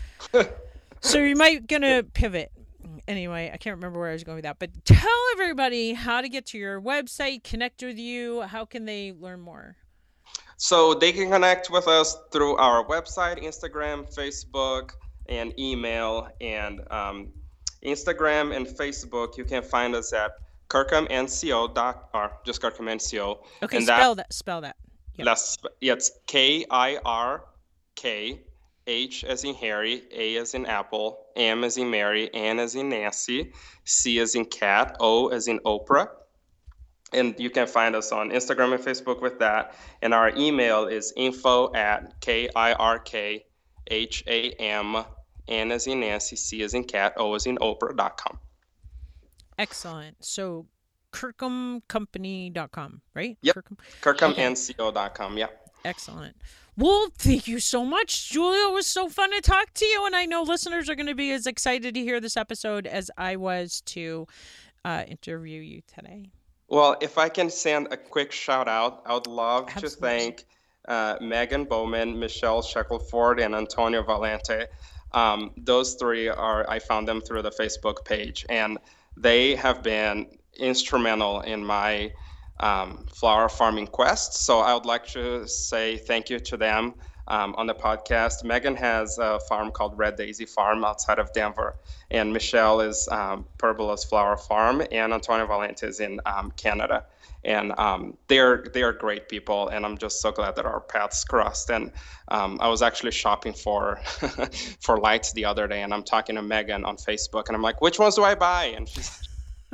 Speaker 1: So you might gonna pivot. Anyway, I can't remember where I was going with that, but tell everybody how to get to your website, connect with you. How can they learn more?
Speaker 2: So they can connect with us through our website, Instagram, Facebook, and email. And um, Instagram and Facebook, you can find us at Kirkham N C O dot, or just Kirkham N C O.
Speaker 1: Okay, and spell that, that. Spell that.
Speaker 2: Yep. That's, yeah, it's K I R K, H as in Harry, A as in Apple, M as in Mary, N as in Nancy, C as in cat, O as in Oprah. And you can find us on Instagram and Facebook with that. And our email is info at K I R K H A M, N as in Nancy, C as in cat, O as in Oprah dot com.
Speaker 1: Excellent. So Kirkham Company dot com, right?
Speaker 2: Yep.
Speaker 1: Kirkham,
Speaker 2: Kirkham N C O dot com, yeah.
Speaker 1: Excellent. Well, thank you so much, Julia. It was so fun to talk to you, and I know listeners are going to be as excited to hear this episode as I was to uh, interview you today.
Speaker 2: Well, if I can send a quick shout out, I would love Absolutely. to thank uh, Megan Bowman, Michelle Shackelford, and Antonio Valente. Um, those three are, I found them through the Facebook page, and they have been instrumental in my um, flower farming quest. So I would like to say thank you to them um, on the podcast. Megan has a farm called Red Daisy Farm outside of Denver, and Michelle is um, Perbolas Flower Farm, and Antonio Valente is in um, Canada. And um, they're they're great people, and I'm just so glad that our paths crossed. And um, I was actually shopping for for lights the other day, and I'm talking to Megan on Facebook, and I'm like, "Which ones do I buy?" And she's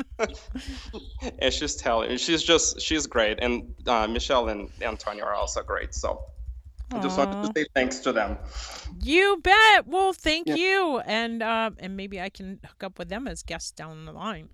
Speaker 2: and she's telling, she's just she's great, and uh, Michelle and Antonio are also great. So I just wanted to say thanks to them.
Speaker 1: You bet. Well, thank yeah. you, and uh, and maybe I can hook up with them as guests down the line.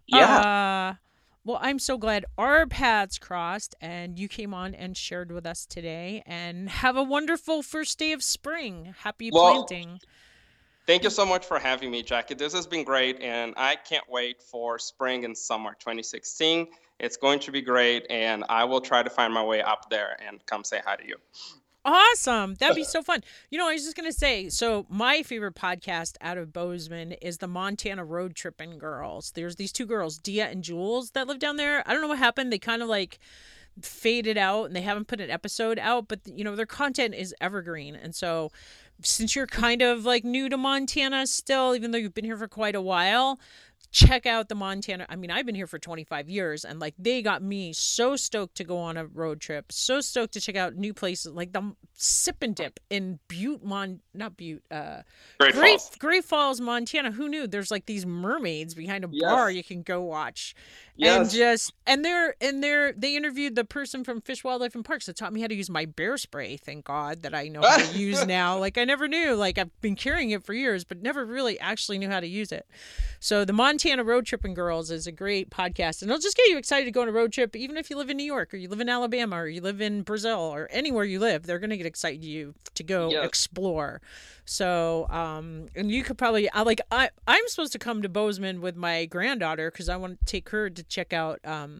Speaker 2: Yeah.
Speaker 1: Uh, Well, I'm so glad our paths crossed and you came on and shared with us today. And have a wonderful first day of spring. Happy well, planting.
Speaker 2: Thank you so much for having me, Jackie. This has been great, and I can't wait for spring and summer twenty sixteen. It's going to be great, and I will try to find my way up there and come say hi to you.
Speaker 1: Awesome. That'd be so fun. You know, I was just going to say, so my favorite podcast out of Bozeman is the Montana Road Tripping Girls. There's these two girls, Dia and Jules, that live down there. I don't know what happened. They kind of like faded out and they haven't put an episode out, but you know, their content is evergreen. And so since you're kind of like new to Montana still, even though you've been here for quite a while, check out the Montana. I mean, I've been here for twenty-five years, and like they got me so stoked to go on a road trip, so stoked to check out new places like the Sip and Dip in Butte, Mon, not Butte, uh,
Speaker 2: Great, Great Falls.
Speaker 1: Great Falls, Montana. Who knew? There's like these mermaids behind a yes. bar you can go watch. Yes. And just and they're and they're they interviewed the person from Fish, Wildlife, and Parks that taught me how to use my bear spray. Thank God that I know how to use now. Like I never knew. Like I've been carrying it for years, but never really actually knew how to use it. So the Montana Road Tripping Girls is a great podcast, and it'll just get you excited to go on a road trip, even if you live in New York or you live in Alabama or you live in Brazil or anywhere you live. They're going to get excited you to go yes. explore. So, um, and you could probably, I like, I, I'm supposed to come to Bozeman with my granddaughter because I want to take her to check out um,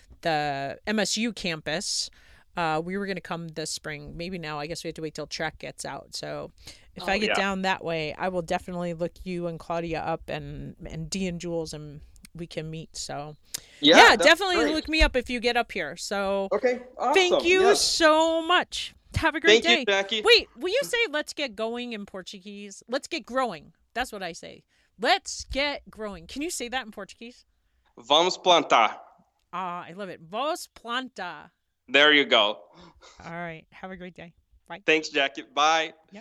Speaker 1: the M S U campus. Uh, we were going to come this spring. Maybe now, I guess we have to wait till track gets out. So if oh, I get yeah. down that way, I will definitely look you and Claudia up and, and Dee and Jules, and we can meet. So yeah, yeah definitely great. Look me up if you get up here. So
Speaker 2: okay, awesome.
Speaker 1: Thank you yes. so much. Have a great
Speaker 2: Thank
Speaker 1: day.
Speaker 2: You, Jackie.
Speaker 1: Wait, will you say let's get going in Portuguese? Let's get growing. That's what I say. Let's get growing. Can you say that in Portuguese?
Speaker 2: Vamos plantar.
Speaker 1: Ah, I love it. Vamos plantar.
Speaker 2: There you go.
Speaker 1: All right. Have a great day. Bye.
Speaker 2: Thanks, Jackie. Bye.
Speaker 1: Yep.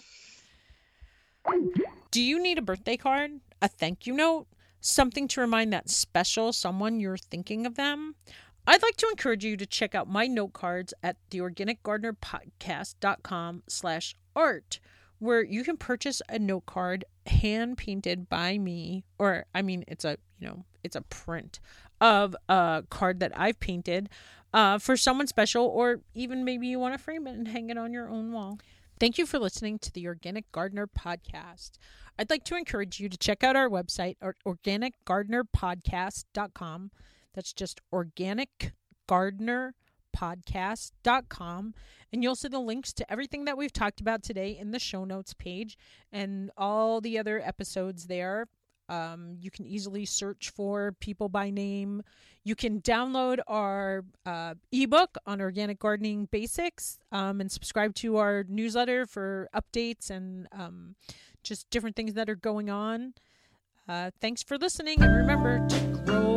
Speaker 1: Do you need a birthday card? A thank you note? Something to remind that special someone you're thinking of them? I'd like to encourage you to check out my note cards at the organic gardener podcast dot com slash art, where you can purchase a note card hand painted by me, or I mean, it's a, you know, it's a print of a card that I've painted uh, for someone special, or even maybe you want to frame it and hang it on your own wall. Thank you for listening to the Organic Gardener Podcast. I'd like to encourage you to check out our website at organic gardener podcast dot com. That's just organic gardener podcast dot com. And you'll see the links to everything that we've talked about today in the show notes page and all the other episodes there. Um, you can easily search for People by Name. You can download our uh, ebook on organic gardening basics um, and subscribe to our newsletter for updates and um, just different things that are going on. Uh, thanks for listening. And remember to grow